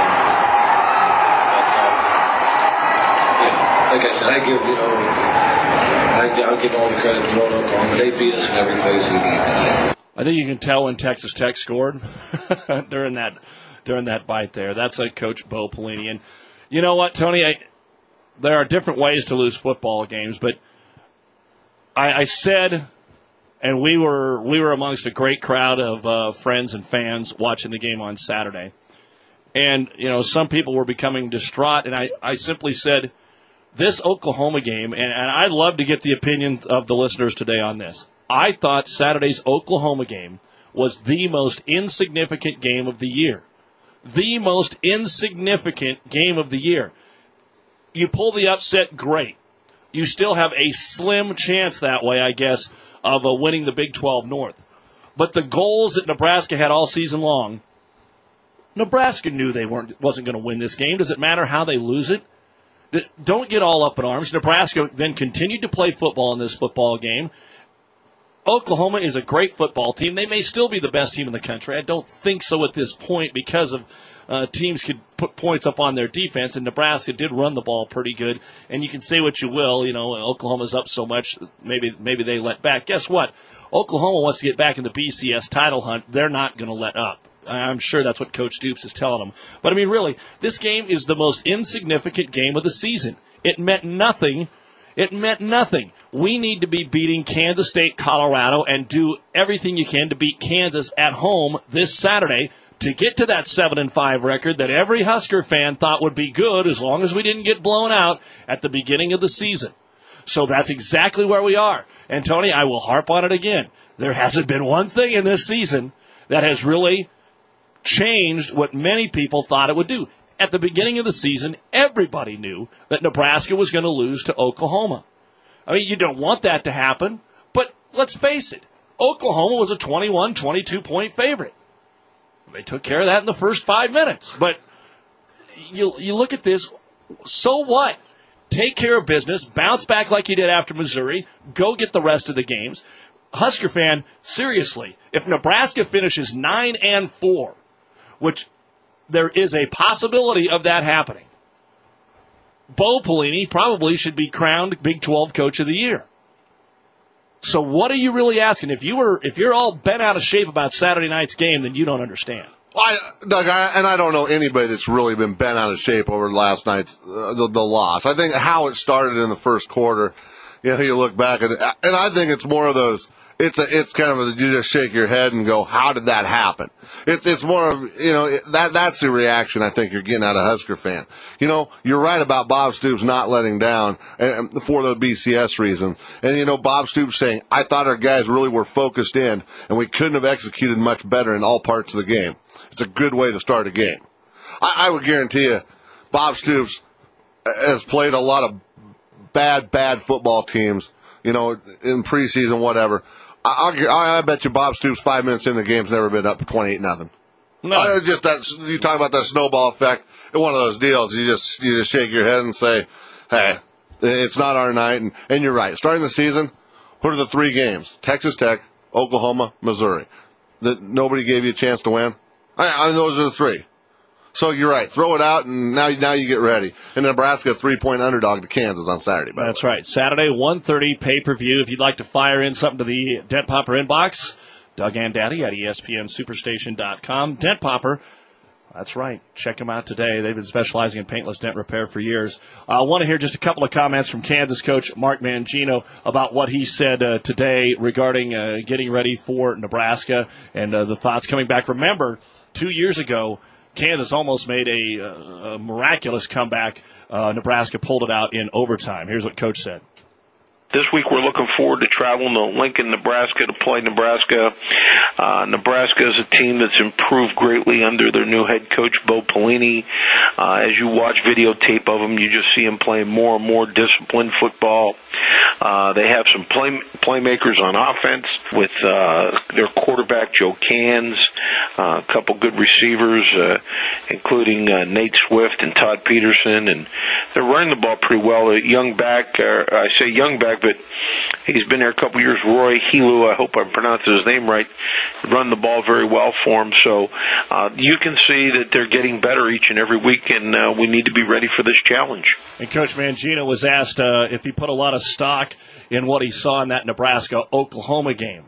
But, uh, you know, like I said, I give, you know, I'll give all the credit to North Oklahoma. They beat us in every phase of the game tonight. I think you can tell when Texas Tech scored during that during that bite there. That's like Coach Bo Pelini. And you know what, Tony? I, there are different ways to lose football games, but I, I said, and we were we were amongst a great crowd of uh, friends and fans watching the game on Saturday. And you know, some people were becoming distraught, and I, I simply said, this Oklahoma game, and, and I'd love to get the opinion of the listeners today on this. I thought Saturday's Oklahoma game was the most insignificant game of the year. The most insignificant game of the year. You pull the upset, great. You still have a slim chance that way, I guess, of uh, winning the Big twelve North. But the goals that Nebraska had all season long, Nebraska knew they weren't wasn't going to win this game. Does it matter how they lose it? Don't get all up in arms. Nebraska then continued to play football in this football game. Oklahoma is a great football team. They may still be the best team in the country. I don't think so at this point because of uh, teams could put points up on their defense, and Nebraska did run the ball pretty good. And you can say what you will, you know, Oklahoma's up so much, maybe maybe they let back. Guess what? Oklahoma wants to get back in the B C S title hunt. They're not going to let up. I'm sure that's what Coach Stoops is telling them. But, I mean, really, this game is the most insignificant game of the season. It meant nothing. It meant nothing. We need to be beating Kansas State, Colorado, and do everything you can to beat Kansas at home this Saturday to get to that seven and five record that every Husker fan thought would be good as long as we didn't get blown out at the beginning of the season. So that's exactly where we are. And, Tony, I will harp on it again. There hasn't been one thing in this season that has really changed what many people thought it would do. At the beginning of the season, everybody knew that Nebraska was going to lose to Oklahoma. I mean, you don't want that to happen, but let's face it. Oklahoma was a twenty-one, twenty-two point favorite. They took care of that in the first five minutes. But you you look at this, so what? Take care of business, bounce back like you did after Missouri, go get the rest of the games. Husker fan, seriously, if Nebraska finishes nine and four, which there is a possibility of that happening, Bo Pelini probably should be crowned Big twelve Coach of the Year. So what are you really asking? If you were, if you're all bent out of shape about Saturday night's game, then you don't understand. I, Doug, I, and I don't know anybody that's really been bent out of shape over last night's uh, the, the loss. I think how it started in the first quarter, you know, you look back and and I think it's more of those. It's a, it's kind of a, you just shake your head and go, how did that happen? It's, it's more of, you know, it, that, that's the reaction I think you're getting out of Husker fan. You know, you're right about Bob Stoops not letting down and, for the B C S reason. And, you know, Bob Stoops saying, I thought our guys really were focused in and we couldn't have executed much better in all parts of the game. It's a good way to start a game. I, I would guarantee you, Bob Stoops has played a lot of bad, bad football teams, you know, in preseason, whatever. I'll, I bet you Bob Stoops five minutes in the game's never been up twenty-eight nothing. No, uh, just that you talk about that snowball effect. It's one of those deals. You just you just shake your head and say, "Hey, it's not our night." And, and you're right. Starting the season, what are the three games? Texas Tech, Oklahoma, Missouri. That nobody gave you a chance to win. I, I mean, those are the three. So you're right. Throw it out, and now now you get ready. And Nebraska, a three-point underdog to Kansas on Saturday. By That's the way. right. Saturday, one thirty pay-per-view. If you'd like to fire in something to the Dent Popper inbox, Doug and Daddy at E S P N Superstation dot com. Dent Popper, that's right. Check them out today. They've been specializing in paintless dent repair for years. I uh, want to hear just a couple of comments from Kansas coach Mark Mangino about what he said uh, today regarding uh, getting ready for Nebraska and uh, the thoughts coming back. Remember, two years ago, Kansas almost made a, uh, a miraculous comeback. Uh, Nebraska pulled it out in overtime. Here's what Coach said. This week we're looking forward to traveling to Lincoln, Nebraska to play Nebraska. Uh, Nebraska is a team that's improved greatly under their new head coach, Bo Pelini. Uh, as you watch videotape of them, you just see them playing more and more disciplined football. Uh, they have some play, playmakers on offense with uh, their quarterback, Joe Cans, uh, a couple good receivers, uh, including uh, Nate Swift and Todd Peterson. And they're running the ball pretty well. A young back, uh, I say young back, but he's been there a couple years. Roy Helu, I hope I'm pronouncing his name right, run the ball very well for him. So uh, you can see that they're getting better each and every week, and uh, we need to be ready for this challenge. And Coach Mangino was asked uh, if he put a lot of stock in what he saw in that Nebraska-Oklahoma game.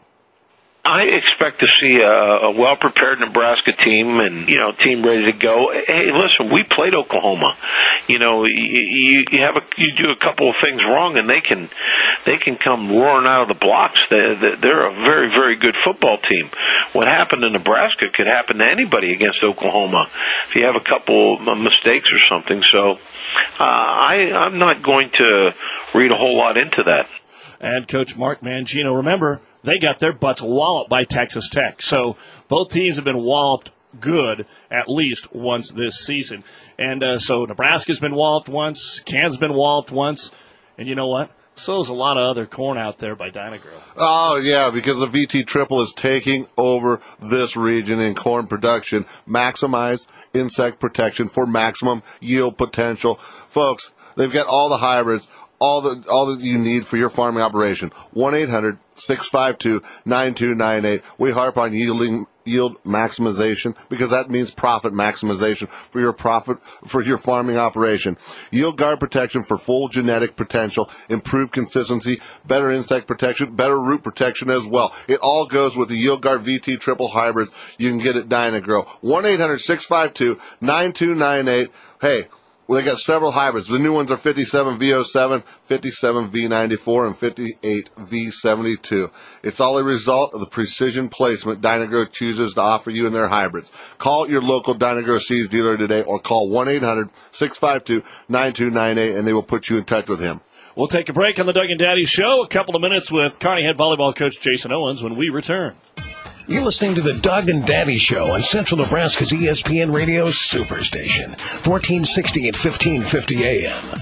I expect to see a, a well-prepared Nebraska team and, you know, team ready to go. Hey, listen, we played Oklahoma. You know, you, you have a, you do a couple of things wrong and they can, they can come roaring out of the blocks. They're, they're a very, very good football team. What happened in Nebraska could happen to anybody against Oklahoma if you have a couple of mistakes or something. So, uh, I, I'm not going to read a whole lot into that. And Coach Mark Mangino, remember, they got their butts walloped by Texas Tech. So both teams have been walloped good at least once this season. And uh, so Nebraska's been walloped once, Kansas has been walloped once, and you know what? So there's a lot of other corn out there by Dyna-Gro. Oh, yeah, because the V T Triple is taking over this region in corn production. Maximize insect protection for maximum yield potential. Folks, they've got all the hybrids, all the all that you need for your farming operation. one eight hundred six five two nine two nine eight. We harp on yielding yield maximization because that means profit maximization for your profit for your farming operation. Yield Guard protection for full genetic potential, improved consistency, better insect protection, better root protection as well. It all goes with the Yield Guard V T triple hybrids. You can get it Dynagrow. one eight hundred six five two nine two nine eight. Hey, well, they got several hybrids. The new ones are fifty-seven V oh seven, fifty-seven V ninety-four, and fifty-eight V seventy-two. It's all a result of the precision placement Dynagrow chooses to offer you in their hybrids. Call your local Dynagrow Seeds dealer today or call one eight hundred six five two nine two nine eight and they will put you in touch with him. We'll take a break on the Doug and Daddy Show. A couple of minutes with Kearney head volleyball coach Jason Owens when we return. You're listening to the Doug and Daddy Show on Central Nebraska's E S P N Radio Superstation, fourteen sixty and fifteen fifty A M.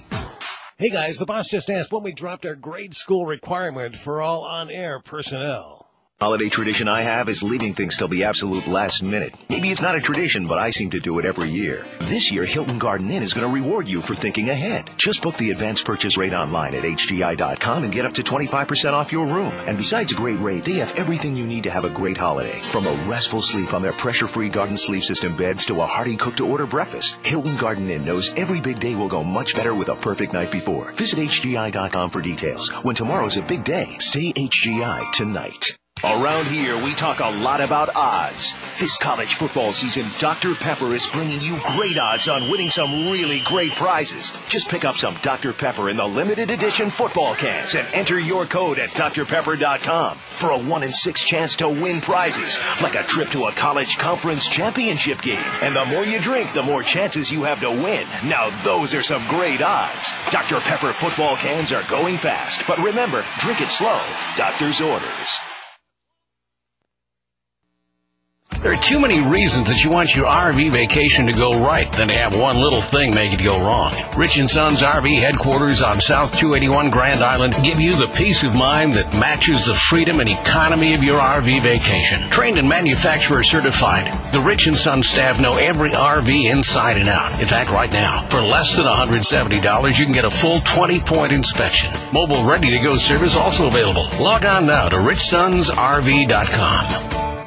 Hey guys, the boss just asked when we dropped our grade school requirement for all on-air personnel. Holiday tradition I have is leaving things till the absolute last minute. Maybe it's not a tradition, but I seem to do it every year. This year, Hilton Garden Inn is going to reward you for thinking ahead. Just book the advanced purchase rate online at H D I dot com and get up to twenty-five percent off your room. And besides a great rate, they have everything you need to have a great holiday. From a restful sleep on their pressure-free garden sleep system beds to a hearty cook-to-order breakfast. Hilton Garden Inn knows every big day will go much better with a perfect night before. Visit H D I dot com for details. When tomorrow's a big day, stay H D I tonight. Around here, we talk a lot about odds. This college football season, Doctor Pepper is bringing you great odds on winning some really great prizes. Just pick up some Doctor Pepper in the limited edition football cans and enter your code at Dr Pepper dot com for a one in six chance to win prizes, like a trip to a college conference championship game. And the more you drink, the more chances you have to win. Now, those are some great odds. Doctor Pepper football cans are going fast, but remember, drink it slow. Doctor's orders. There are too many reasons that you want your R V vacation to go right than to have one little thing make it go wrong. Rich and Sons R V headquarters on South two eighty-one Grand Island give you the peace of mind that matches the freedom and economy of your R V vacation. Trained and manufacturer certified, the Rich and Sons staff know every R V inside and out. In fact, right now, for less than one hundred seventy dollars, you can get a full twenty-point inspection. Mobile ready-to-go service also available. Log on now to rich sons R V dot com.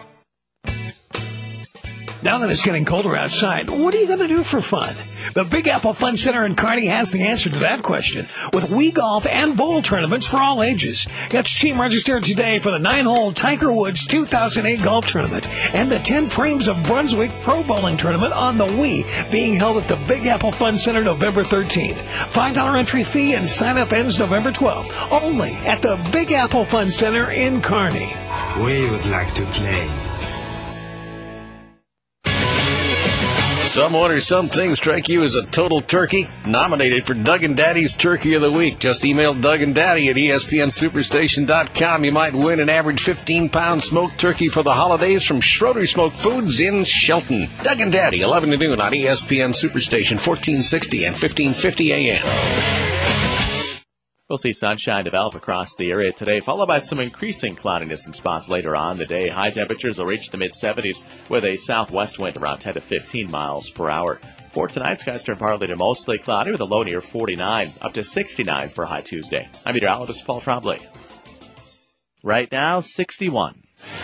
Now that it's getting colder outside, what are you going to do for fun? The Big Apple Fun Center in Kearney has the answer to that question with Wii Golf and bowl tournaments for all ages. Get your team registered today for the nine-hole Tiger Woods two thousand eight golf tournament and the ten Frames of Brunswick Pro Bowling Tournament on the Wii being held at the Big Apple Fun Center November thirteenth. five dollars entry fee and sign-up ends November twelfth. Only at the Big Apple Fun Center in Kearney. We would like to play. Someone or something strike you as a total turkey? Nominated for Doug and Daddy's Turkey of the Week. Just email Doug and Daddy at E S P N Superstation dot com. You might win an average fifteen pound smoked turkey for the holidays from Schroeder Smoked Foods in Shelton. Doug and Daddy, eleven to noon on E S P N Superstation, fourteen sixty and fifteen fifty A M. We'll see sunshine develop across the area today, followed by some increasing cloudiness in spots later on the day. High temperatures will reach the mid-seventies with a southwest wind around ten to fifteen miles per hour. For tonight, skies turn partly to mostly cloudy with a low near forty-nine, up to sixty-nine for high Tuesday. I'm meteorologist Paul Trombley. Right now, sixty-one.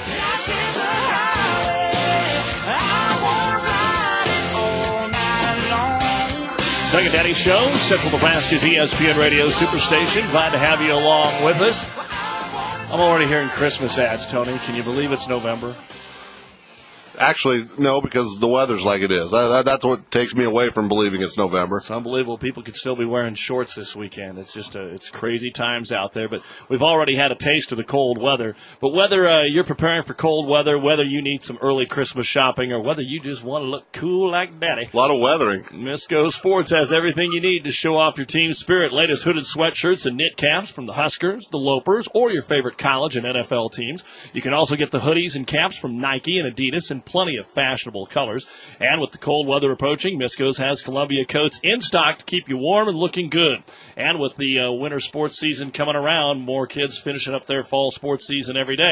Doug and Daddy Show, Central Nebraska's E S P N Radio Superstation. Glad to have you along with us. I'm already hearing Christmas ads, Tony. Can you believe it's November? Actually, no, because the weather's like it is. That's what takes me away from believing it's November. It's unbelievable. People could still be wearing shorts this weekend. It's just a, it's crazy times out there. But we've already had a taste of the cold weather. But whether uh, you're preparing for cold weather, whether you need some early Christmas shopping, or whether you just want to look cool like Daddy. A lot of weathering. Misco Sports has everything you need to show off your team spirit. Latest hooded sweatshirts and knit caps from the Huskers, the Lopers, or your favorite college and N F L teams. You can also get the hoodies and caps from Nike and Adidas and plenty of fashionable colors. And with the cold weather approaching, Misco's has Columbia coats in stock to keep you warm and looking good. And with the uh, winter sports season coming around, more kids finishing up their fall sports season every day.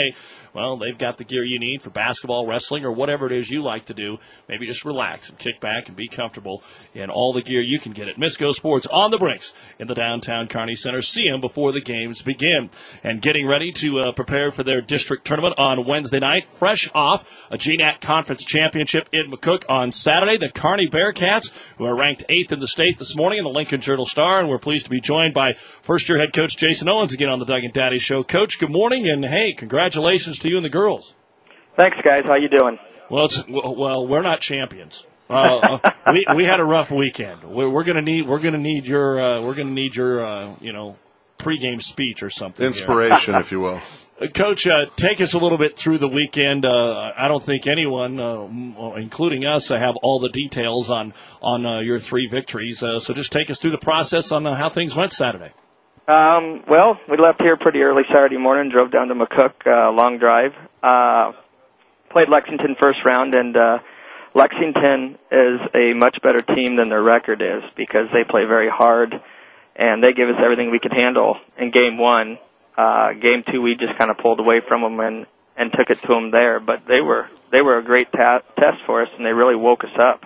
well, they've got the gear you need for basketball, wrestling, or whatever it is you like to do. Maybe just relax and kick back and be comfortable in all the gear you can get at Misco Sports on the Brinks in the downtown Kearney Center. See them before the games begin. And getting ready to uh, prepare for their district tournament on Wednesday night, fresh off a G NAC Conference Championship in McCook on Saturday. The Kearney Bearcats, who are ranked eighth in the state this morning in the Lincoln Journal-Star, and we're pleased to be joined by first-year head coach Jason Owens again on the Doug and Daddy Show. Coach, good morning, and hey, congratulations to you and the girls. Thanks, guys. How you doing? Well, it's, well, we're not champions. Uh, we we had a rough weekend. We're, we're gonna need we're gonna need your uh, we're gonna need your uh, you know pregame speech or something. Inspiration, if you will. Coach, uh, take us a little bit through the weekend. Uh, I don't think anyone, uh, including us, uh, have all the details on on uh, your three victories. Uh, so just take us through the process on uh, how things went Saturday. Um, well, we left here pretty early Saturday morning, drove down to McCook, uh, long drive. Uh, played Lexington first round, and uh, Lexington is a much better team than their record is because they play very hard, and they give us everything we could handle in game one. Uh, game two, we just kind of pulled away from them and, and took it to them there. But they were they were a great ta- test for us, and they really woke us up.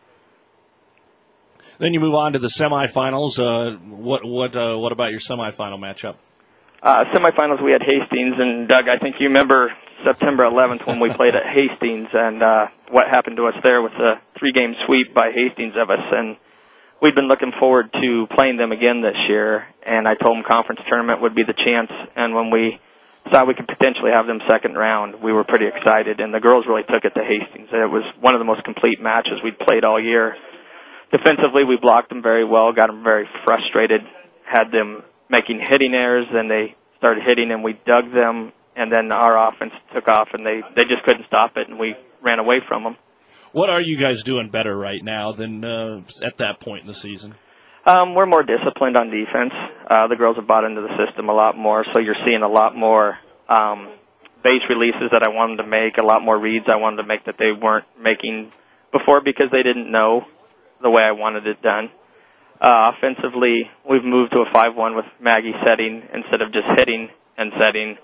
Then you move on to the semifinals. Uh, what what uh, what about your semifinal matchup? Uh, semifinals, we had Hastings, and Doug, I think you remember September eleventh when we played at Hastings, and uh, what happened to us there with a three-game sweep by Hastings of us. And we'd been looking forward to playing them again this year, and I told them conference tournament would be the chance. And when we saw we could potentially have them second round, we were pretty excited, and the girls really took it to Hastings. It was one of the most complete matches we'd played all year. Defensively, we blocked them very well, got them very frustrated, had them making hitting errors, and they started hitting, and we dug them, and then our offense took off, and they, they just couldn't stop it, and we ran away from them. What are you guys doing better right now than uh, at that point in the season? Um, we're more disciplined on defense. Uh, the girls have bought into the system a lot more, so you're seeing a lot more um, base releases that I wanted to make, a lot more reads I wanted to make that they weren't making before because they didn't know the way I wanted it done. Uh, offensively, we've moved to a five one with Maggie setting instead of just hitting and setting,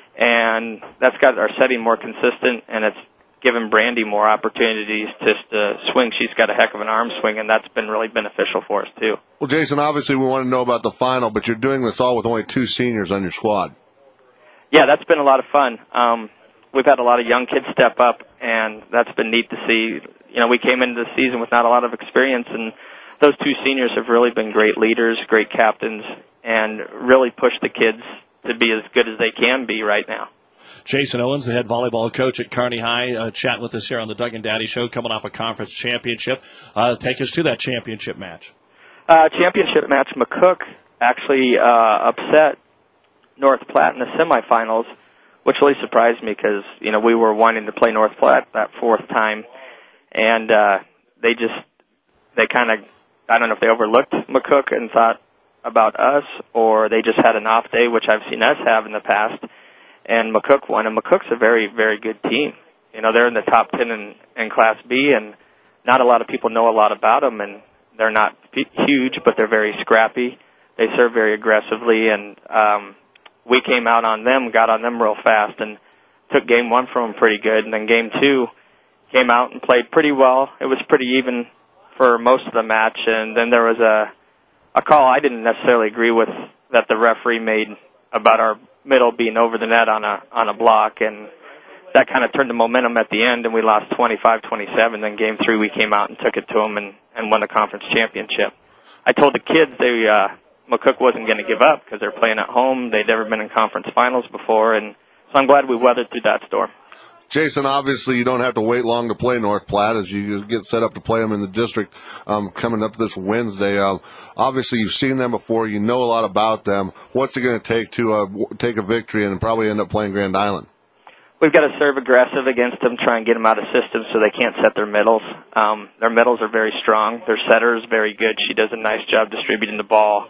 and that's got our setting more consistent, and it's given Brandy more opportunities just to swing. She's got a heck of an arm swing, and that's been really beneficial for us, too. Well, Jason, obviously we want to know about the final, but you're doing this all with only two seniors on your squad. Yeah, that's been a lot of fun. Um, we've had a lot of young kids step up, and that's been neat to see. You know, we came into the season with not a lot of experience, and those two seniors have really been great leaders, great captains, and really pushed the kids to be as good as they can be right now. Jason Owens, the head volleyball coach at Kearney High, uh, chatting with us here on the Doug and Daddy Show, coming off a conference championship. Uh, take us to that championship match. Uh, championship match, McCook actually uh, upset North Platte in the semifinals, which really surprised me because, you know, we were wanting to play North Platte that fourth time, and uh, they just, they kind of, I don't know if they overlooked McCook and thought about us, or they just had an off day, which I've seen us have in the past. And McCook won, and McCook's a very, very good team. You know, they're in the top ten in, in Class B, and not a lot of people know a lot about them, and they're not huge, but they're very scrappy. They serve very aggressively, and um, we came out on them, got on them real fast, and took game one from them pretty good. And then game two came out and played pretty well. It was pretty even for most of the match, and then there was a, a call I didn't necessarily agree with that the referee made about our middle being over the net on a on a block, and that kind of turned the momentum at the end, and we lost twenty-five twenty-seven. Then game three, we came out and took it to them and, and won the conference championship. I told the kids they uh, McCook wasn't going to give up because they're playing at home. They'd never been in conference finals before, and so I'm glad we weathered through that storm. Jason, obviously you don't have to wait long to play North Platte as you get set up to play them in the district um, coming up this Wednesday. Uh, obviously you've seen them before. You know a lot about them. What's it going to take to uh, take a victory and probably end up playing Grand Island? We've got to serve aggressive against them, try and get them out of systems so they can't set their middles. Um, their middles are very strong. Their setter is very good. She does a nice job distributing the ball.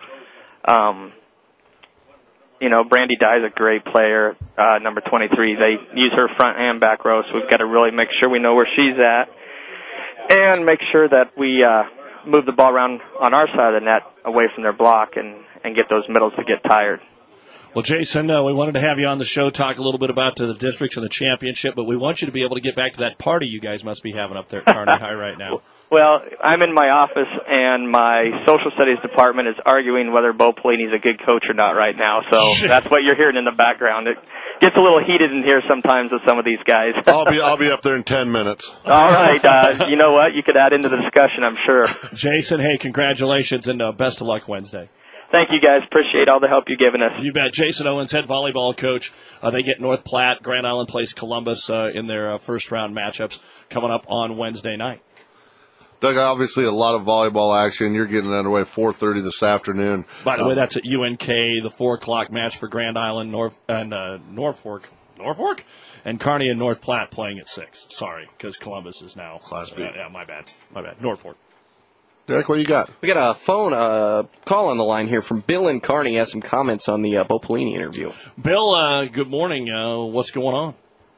Um, You know, Brandy Dye is a great player, uh, number twenty-three. They use her front and back row, so we've got to really make sure we know where she's at and make sure that we uh, move the ball around on our side of the net away from their block and, and get those middles to get tired. Well, Jason, uh, we wanted to have you on the show, talk a little bit about uh, the districts and the championship, but we want you to be able to get back to that party you guys must be having up there at Kearney High right now. Well, I'm in my office, and my social studies department is arguing whether Bo Pelini's a good coach or not right now, so that's what you're hearing in the background. It gets a little heated in here sometimes with some of these guys. I'll be I'll be up there in ten minutes. All right. Uh, you know what? You could add into the discussion, I'm sure. Jason, hey, congratulations, and uh, best of luck Wednesday. Thank you, guys. Appreciate all the help you've given us. You bet. Jason Owens, head volleyball coach. Uh, they get North Platte. Grand Island plays Columbus uh, in their uh, first-round matchups coming up on Wednesday night. Doug, obviously a lot of volleyball action. You're getting underway four thirty this afternoon. By the um, way, that's at U N K, the four o'clock match for Grand Island North and uh, Norfolk. Norfolk? And Kearney and North Platte playing at six. Sorry, because Columbus is now. Class B. Uh, yeah, my bad. My bad. Norfolk. Derek, what you got? We got a phone uh, call on the line here from Bill in Kearney. Has some comments on the uh, Bo Pelini interview. Bill, uh, good morning. Uh, what's going on?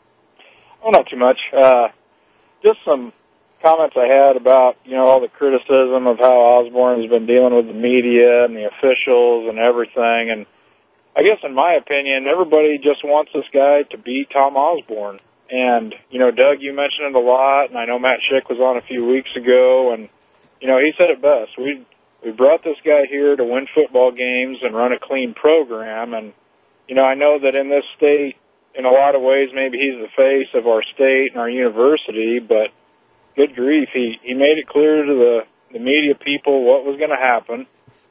Oh, not too much. Uh, just some comments I had about, you know, all the criticism of how Osborne's been dealing with the media and the officials and everything. And I guess in my opinion, everybody just wants this guy to be Tom Osborne. And, you know, Doug, you mentioned it a lot, and I know Matt Schick was on a few weeks ago, and you know, he said it best. We we brought this guy here to win football games and run a clean program. And, you know, I know that in this state, in a lot of ways, maybe he's the face of our state and our university, but good grief, he, he made it clear to the, the media people what was going to happen.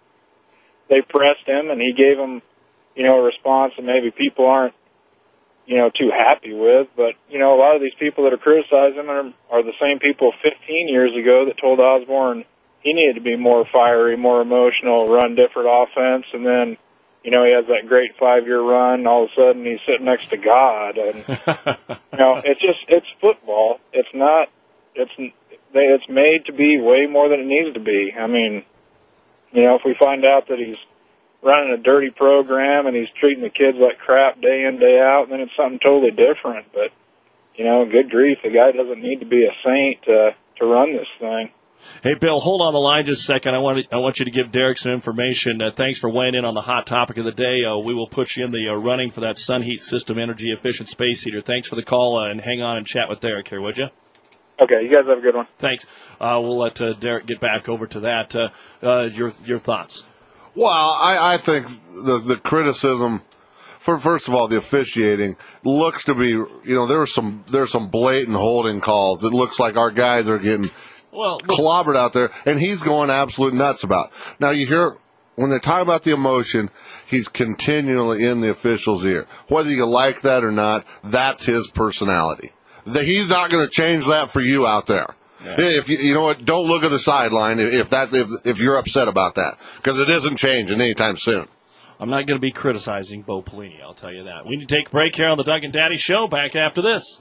They pressed him, and he gave them, you know, a response that maybe people aren't, you know, too happy with. But, you know, a lot of these people that are criticizing him are, are the same people fifteen years ago that told Osborne he needed to be more fiery, more emotional, run different offense. And then, you know, he has that great five-year run, and all of a sudden he's sitting next to God. And, you know, it's just, it's football. It's not, it's, it's made to be way more than it needs to be. I mean, you know, if we find out that he's running a dirty program and he's treating the kids like crap day in, day out, then it's something totally different. But, you know, good grief, the guy doesn't need to be a saint uh, to run this thing. Hey, Bill, hold on the line just a second. I want to, I want you to give Derek some information. Uh, thanks for weighing in on the hot topic of the day. Uh, we will put you in the uh, running for that Sun Heat System energy-efficient space heater. Thanks for the call, uh, and hang on and chat with Derek here, would you? Okay, you guys have a good one. Thanks. Uh, we'll let uh, Derek get back over to that. Uh, uh, your your thoughts? Well, I, I think the the criticism, for first of all, the officiating looks to be, you know, there are some there's some blatant holding calls. It looks like our guys are getting well clobbered out there, and he's going absolute nuts about. Now you hear when they talk about the emotion, he's continually in the official's ear. Whether you like that or not, that's his personality. The, he's not going to change that for you out there. Yeah. If you, you know what, don't look at the sideline if that if if you're upset about that, because it isn't changing anytime soon. I'm not going to be criticizing Bo Pelini, I'll tell you that. We need to take a break here on the Doug and Daddy Show. Back after this.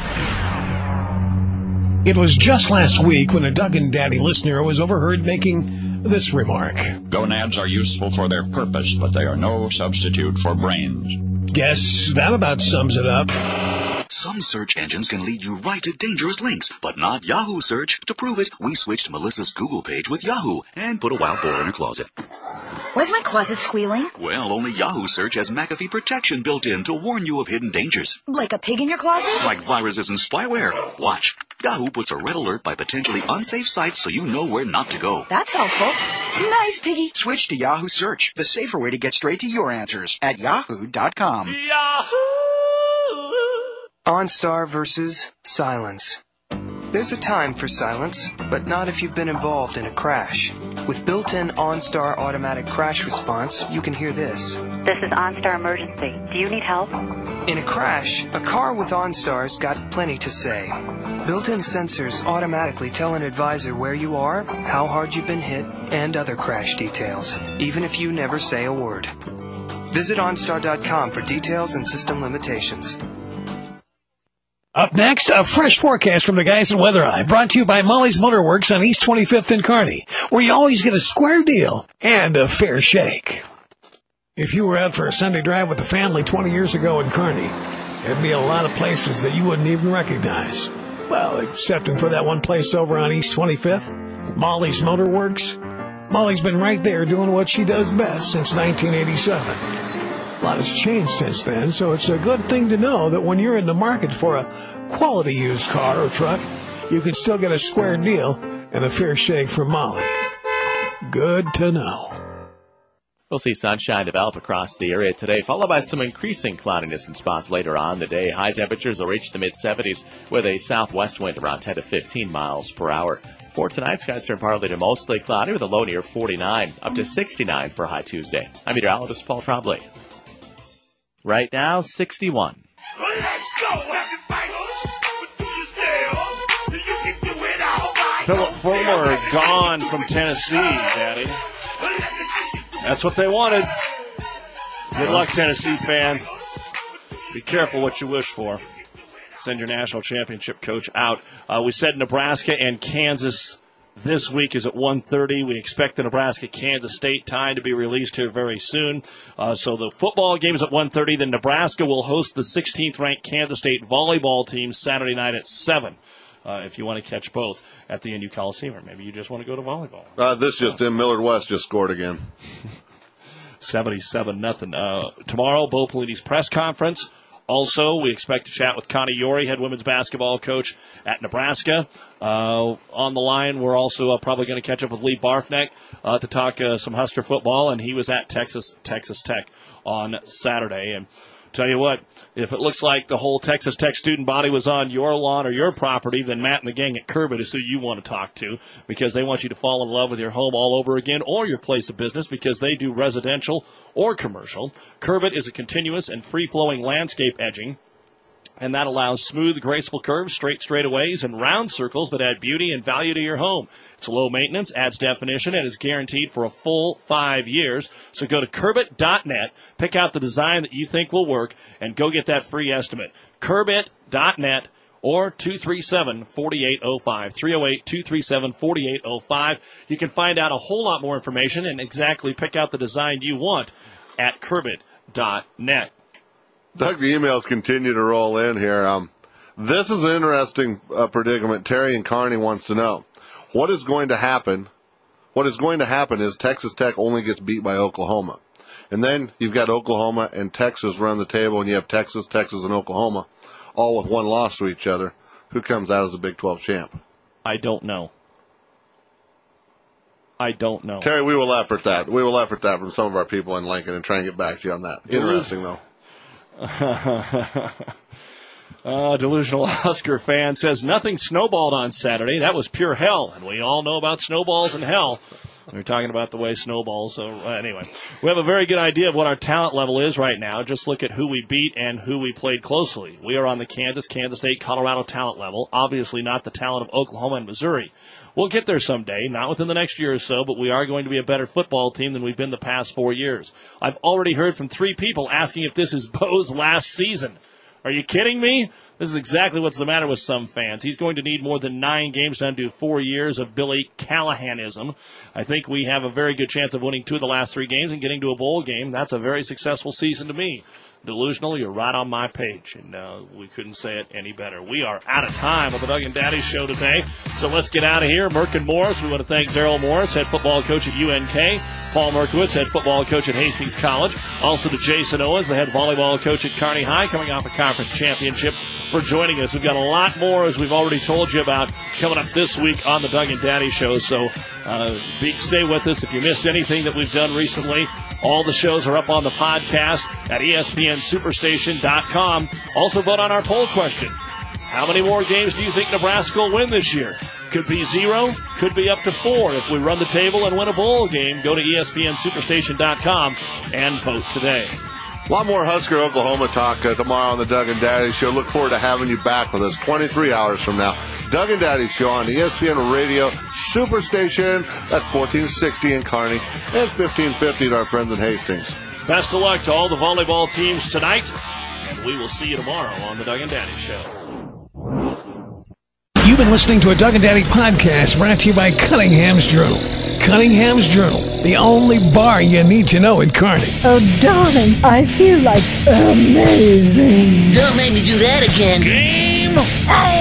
It was just last week when a Doug and Daddy listener was overheard making this remark. Gonads are useful for their purpose, but they are no substitute for brains. Guess that about sums it up. Some search engines can lead you right to dangerous links, but not Yahoo Search. To prove it, we switched Melissa's Google page with Yahoo and put a wild boar in her closet. Why's my closet squealing? Well, only Yahoo Search has McAfee protection built in to warn you of hidden dangers. Like a pig in your closet? Like viruses and spyware. Watch. Yahoo puts a red alert by potentially unsafe sites so you know where not to go. That's helpful. Nice, Piggy. Switch to Yahoo Search, the safer way to get straight to your answers at yahoo dot com. Yahoo! OnStar versus silence. There's a time for silence, but not if you've been involved in a crash. With built-in OnStar automatic crash response, you can hear this. This is OnStar Emergency. Do you need help? In a crash, a car with OnStar's got plenty to say. Built-in sensors automatically tell an advisor where you are, how hard you've been hit, and other crash details, even if you never say a word. Visit OnStar dot com for details and system limitations. Up next, a fresh forecast from the guys at Weather Eye, brought to you by Molly's Motorworks on East twenty-fifth in Kearney, where you always get a square deal and a fair shake. If you were out for a Sunday drive with the family twenty years ago in Kearney, there'd be a lot of places that you wouldn't even recognize. Well, excepting for that one place over on East twenty-fifth, Molly's Motorworks. Molly's been right there doing what she does best since nineteen eighty-seven. A lot has changed since then, so it's a good thing to know that when you're in the market for a quality used car or truck, you can still get a square deal and a fair shake from Molly. Good to know. We'll see sunshine develop across the area today, followed by some increasing cloudiness in spots later on the day. High temperatures will reach the mid-seventies with a southwest wind around ten to fifteen miles per hour. For tonight, skies turn partly to mostly cloudy with a low near forty-nine, up to sixty-nine for high Tuesday. I'm meteorologist Paul Trombley. Right now, sixty-one. Let's go, everybody. You can do it all. Philip Fulmer gone from Tennessee, Daddy. That's what they wanted. Good luck, Tennessee fan. Be careful what you wish for. Send your national championship coach out. Uh, we said Nebraska and Kansas this week is at one thirty. We expect the Nebraska-Kansas State time to be released here very soon. Uh, so the football game is at one thirty. Then Nebraska will host the sixteenth-ranked Kansas State volleyball team Saturday night at seven. Uh, if you want to catch both at the N U Coliseum, or maybe you just want to go to volleyball. Uh, this just in, Millard West just scored again. seventy-seven nothing. Uh, tomorrow, Bo Pelini's press conference. Also, we expect to chat with Connie Yori, head women's basketball coach at Nebraska. Uh, on the line, we're also uh, probably going to catch up with Lee Barfneck uh, to talk uh, some Husker football, and he was at Texas Texas Tech on Saturday. And tell you what, if it looks like the whole Texas Tech student body was on your lawn or your property, then Matt and the gang at Curbit is who you want to talk to, because they want you to fall in love with your home all over again or your place of business, because they do residential or commercial. Curbit is a continuous and free-flowing landscape edging, and that allows smooth, graceful curves, straight straightaways, and round circles that add beauty and value to your home. It's low maintenance, adds definition, and is guaranteed for a full five years. So go to Curbit dot net, pick out the design that you think will work, and go get that free estimate. Curbit dot net or two three seven, four eight zero five, three oh eight, two three seven, four eight zero five. You can find out a whole lot more information and exactly pick out the design you want at Curbit dot net. Doug, the emails continue to roll in here. Um, this is an interesting uh, predicament. Terry and Kearney wants to know, what is going to happen? What is going to happen is Texas Tech only gets beat by Oklahoma. And then you've got Oklahoma and Texas run the table, and you have Texas, Texas, and Oklahoma, all with one loss to each other. Who comes out as the Big twelve champ? I don't know. I don't know. Terry, we will effort that. We will effort that from some of our people in Lincoln and try and get back to you on that. Interesting, though. uh, delusional Husker fan says nothing snowballed on Saturday. That was pure hell, and we all know about snowballs and hell. We were talking about the way snowballs. So uh, anyway, we have a very good idea of what our talent level is right now. Just look at who we beat and who we played closely. We are on the Kansas, Kansas State, Colorado talent level. Obviously not the talent of Oklahoma and Missouri. We'll get there someday, not within the next year or so, but we are going to be a better football team than we've been the past four years. I've already heard from three people asking if this is Bo's last season. Are you kidding me? This is exactly what's the matter with some fans. He's going to need more than nine games to undo four years of Billy Callahanism. I think we have a very good chance of winning two of the last three games and getting to a bowl game. That's a very successful season to me. Delusional, you're right on my page, and uh, we couldn't say it any better. We are out of time on the Doug and Daddy Show today, so let's get out of here. Merck and Morris, we want to thank Daryl Morris, head football coach at U N K, Paul Merkowitz, head football coach at Hastings College, also to Jason Owens, the head volleyball coach at Kearney High, coming off a conference championship, for joining us. We've got a lot more, as we've already told you about, coming up this week on the Doug and Daddy Show, so uh, be, stay with us. If you missed anything that we've done recently, all the shows are up on the podcast at E S P N Superstation dot com. Also vote on our poll question. How many more games do you think Nebraska will win this year? Could be zero, could be up to four. If we run the table and win a bowl game, go to E S P N Superstation dot com and vote today. A lot more Husker Oklahoma talk uh, tomorrow on the Doug and Daddy Show. Look forward to having you back with us twenty-three hours from now. Doug and Daddy Show on E S P N Radio Superstation. That's fourteen sixty in Kearney and fifteen fifty at our friends in Hastings. Best of luck to all the volleyball teams tonight, and we will see you tomorrow on the Doug and Daddy Show. You've been listening to a Doug and Daddy podcast brought to you by Cunningham's Journal. Cunningham's Journal, the only bar you need to know in Kearney. Oh, darling, I feel like amazing. Don't make me do that again. Game! Hey!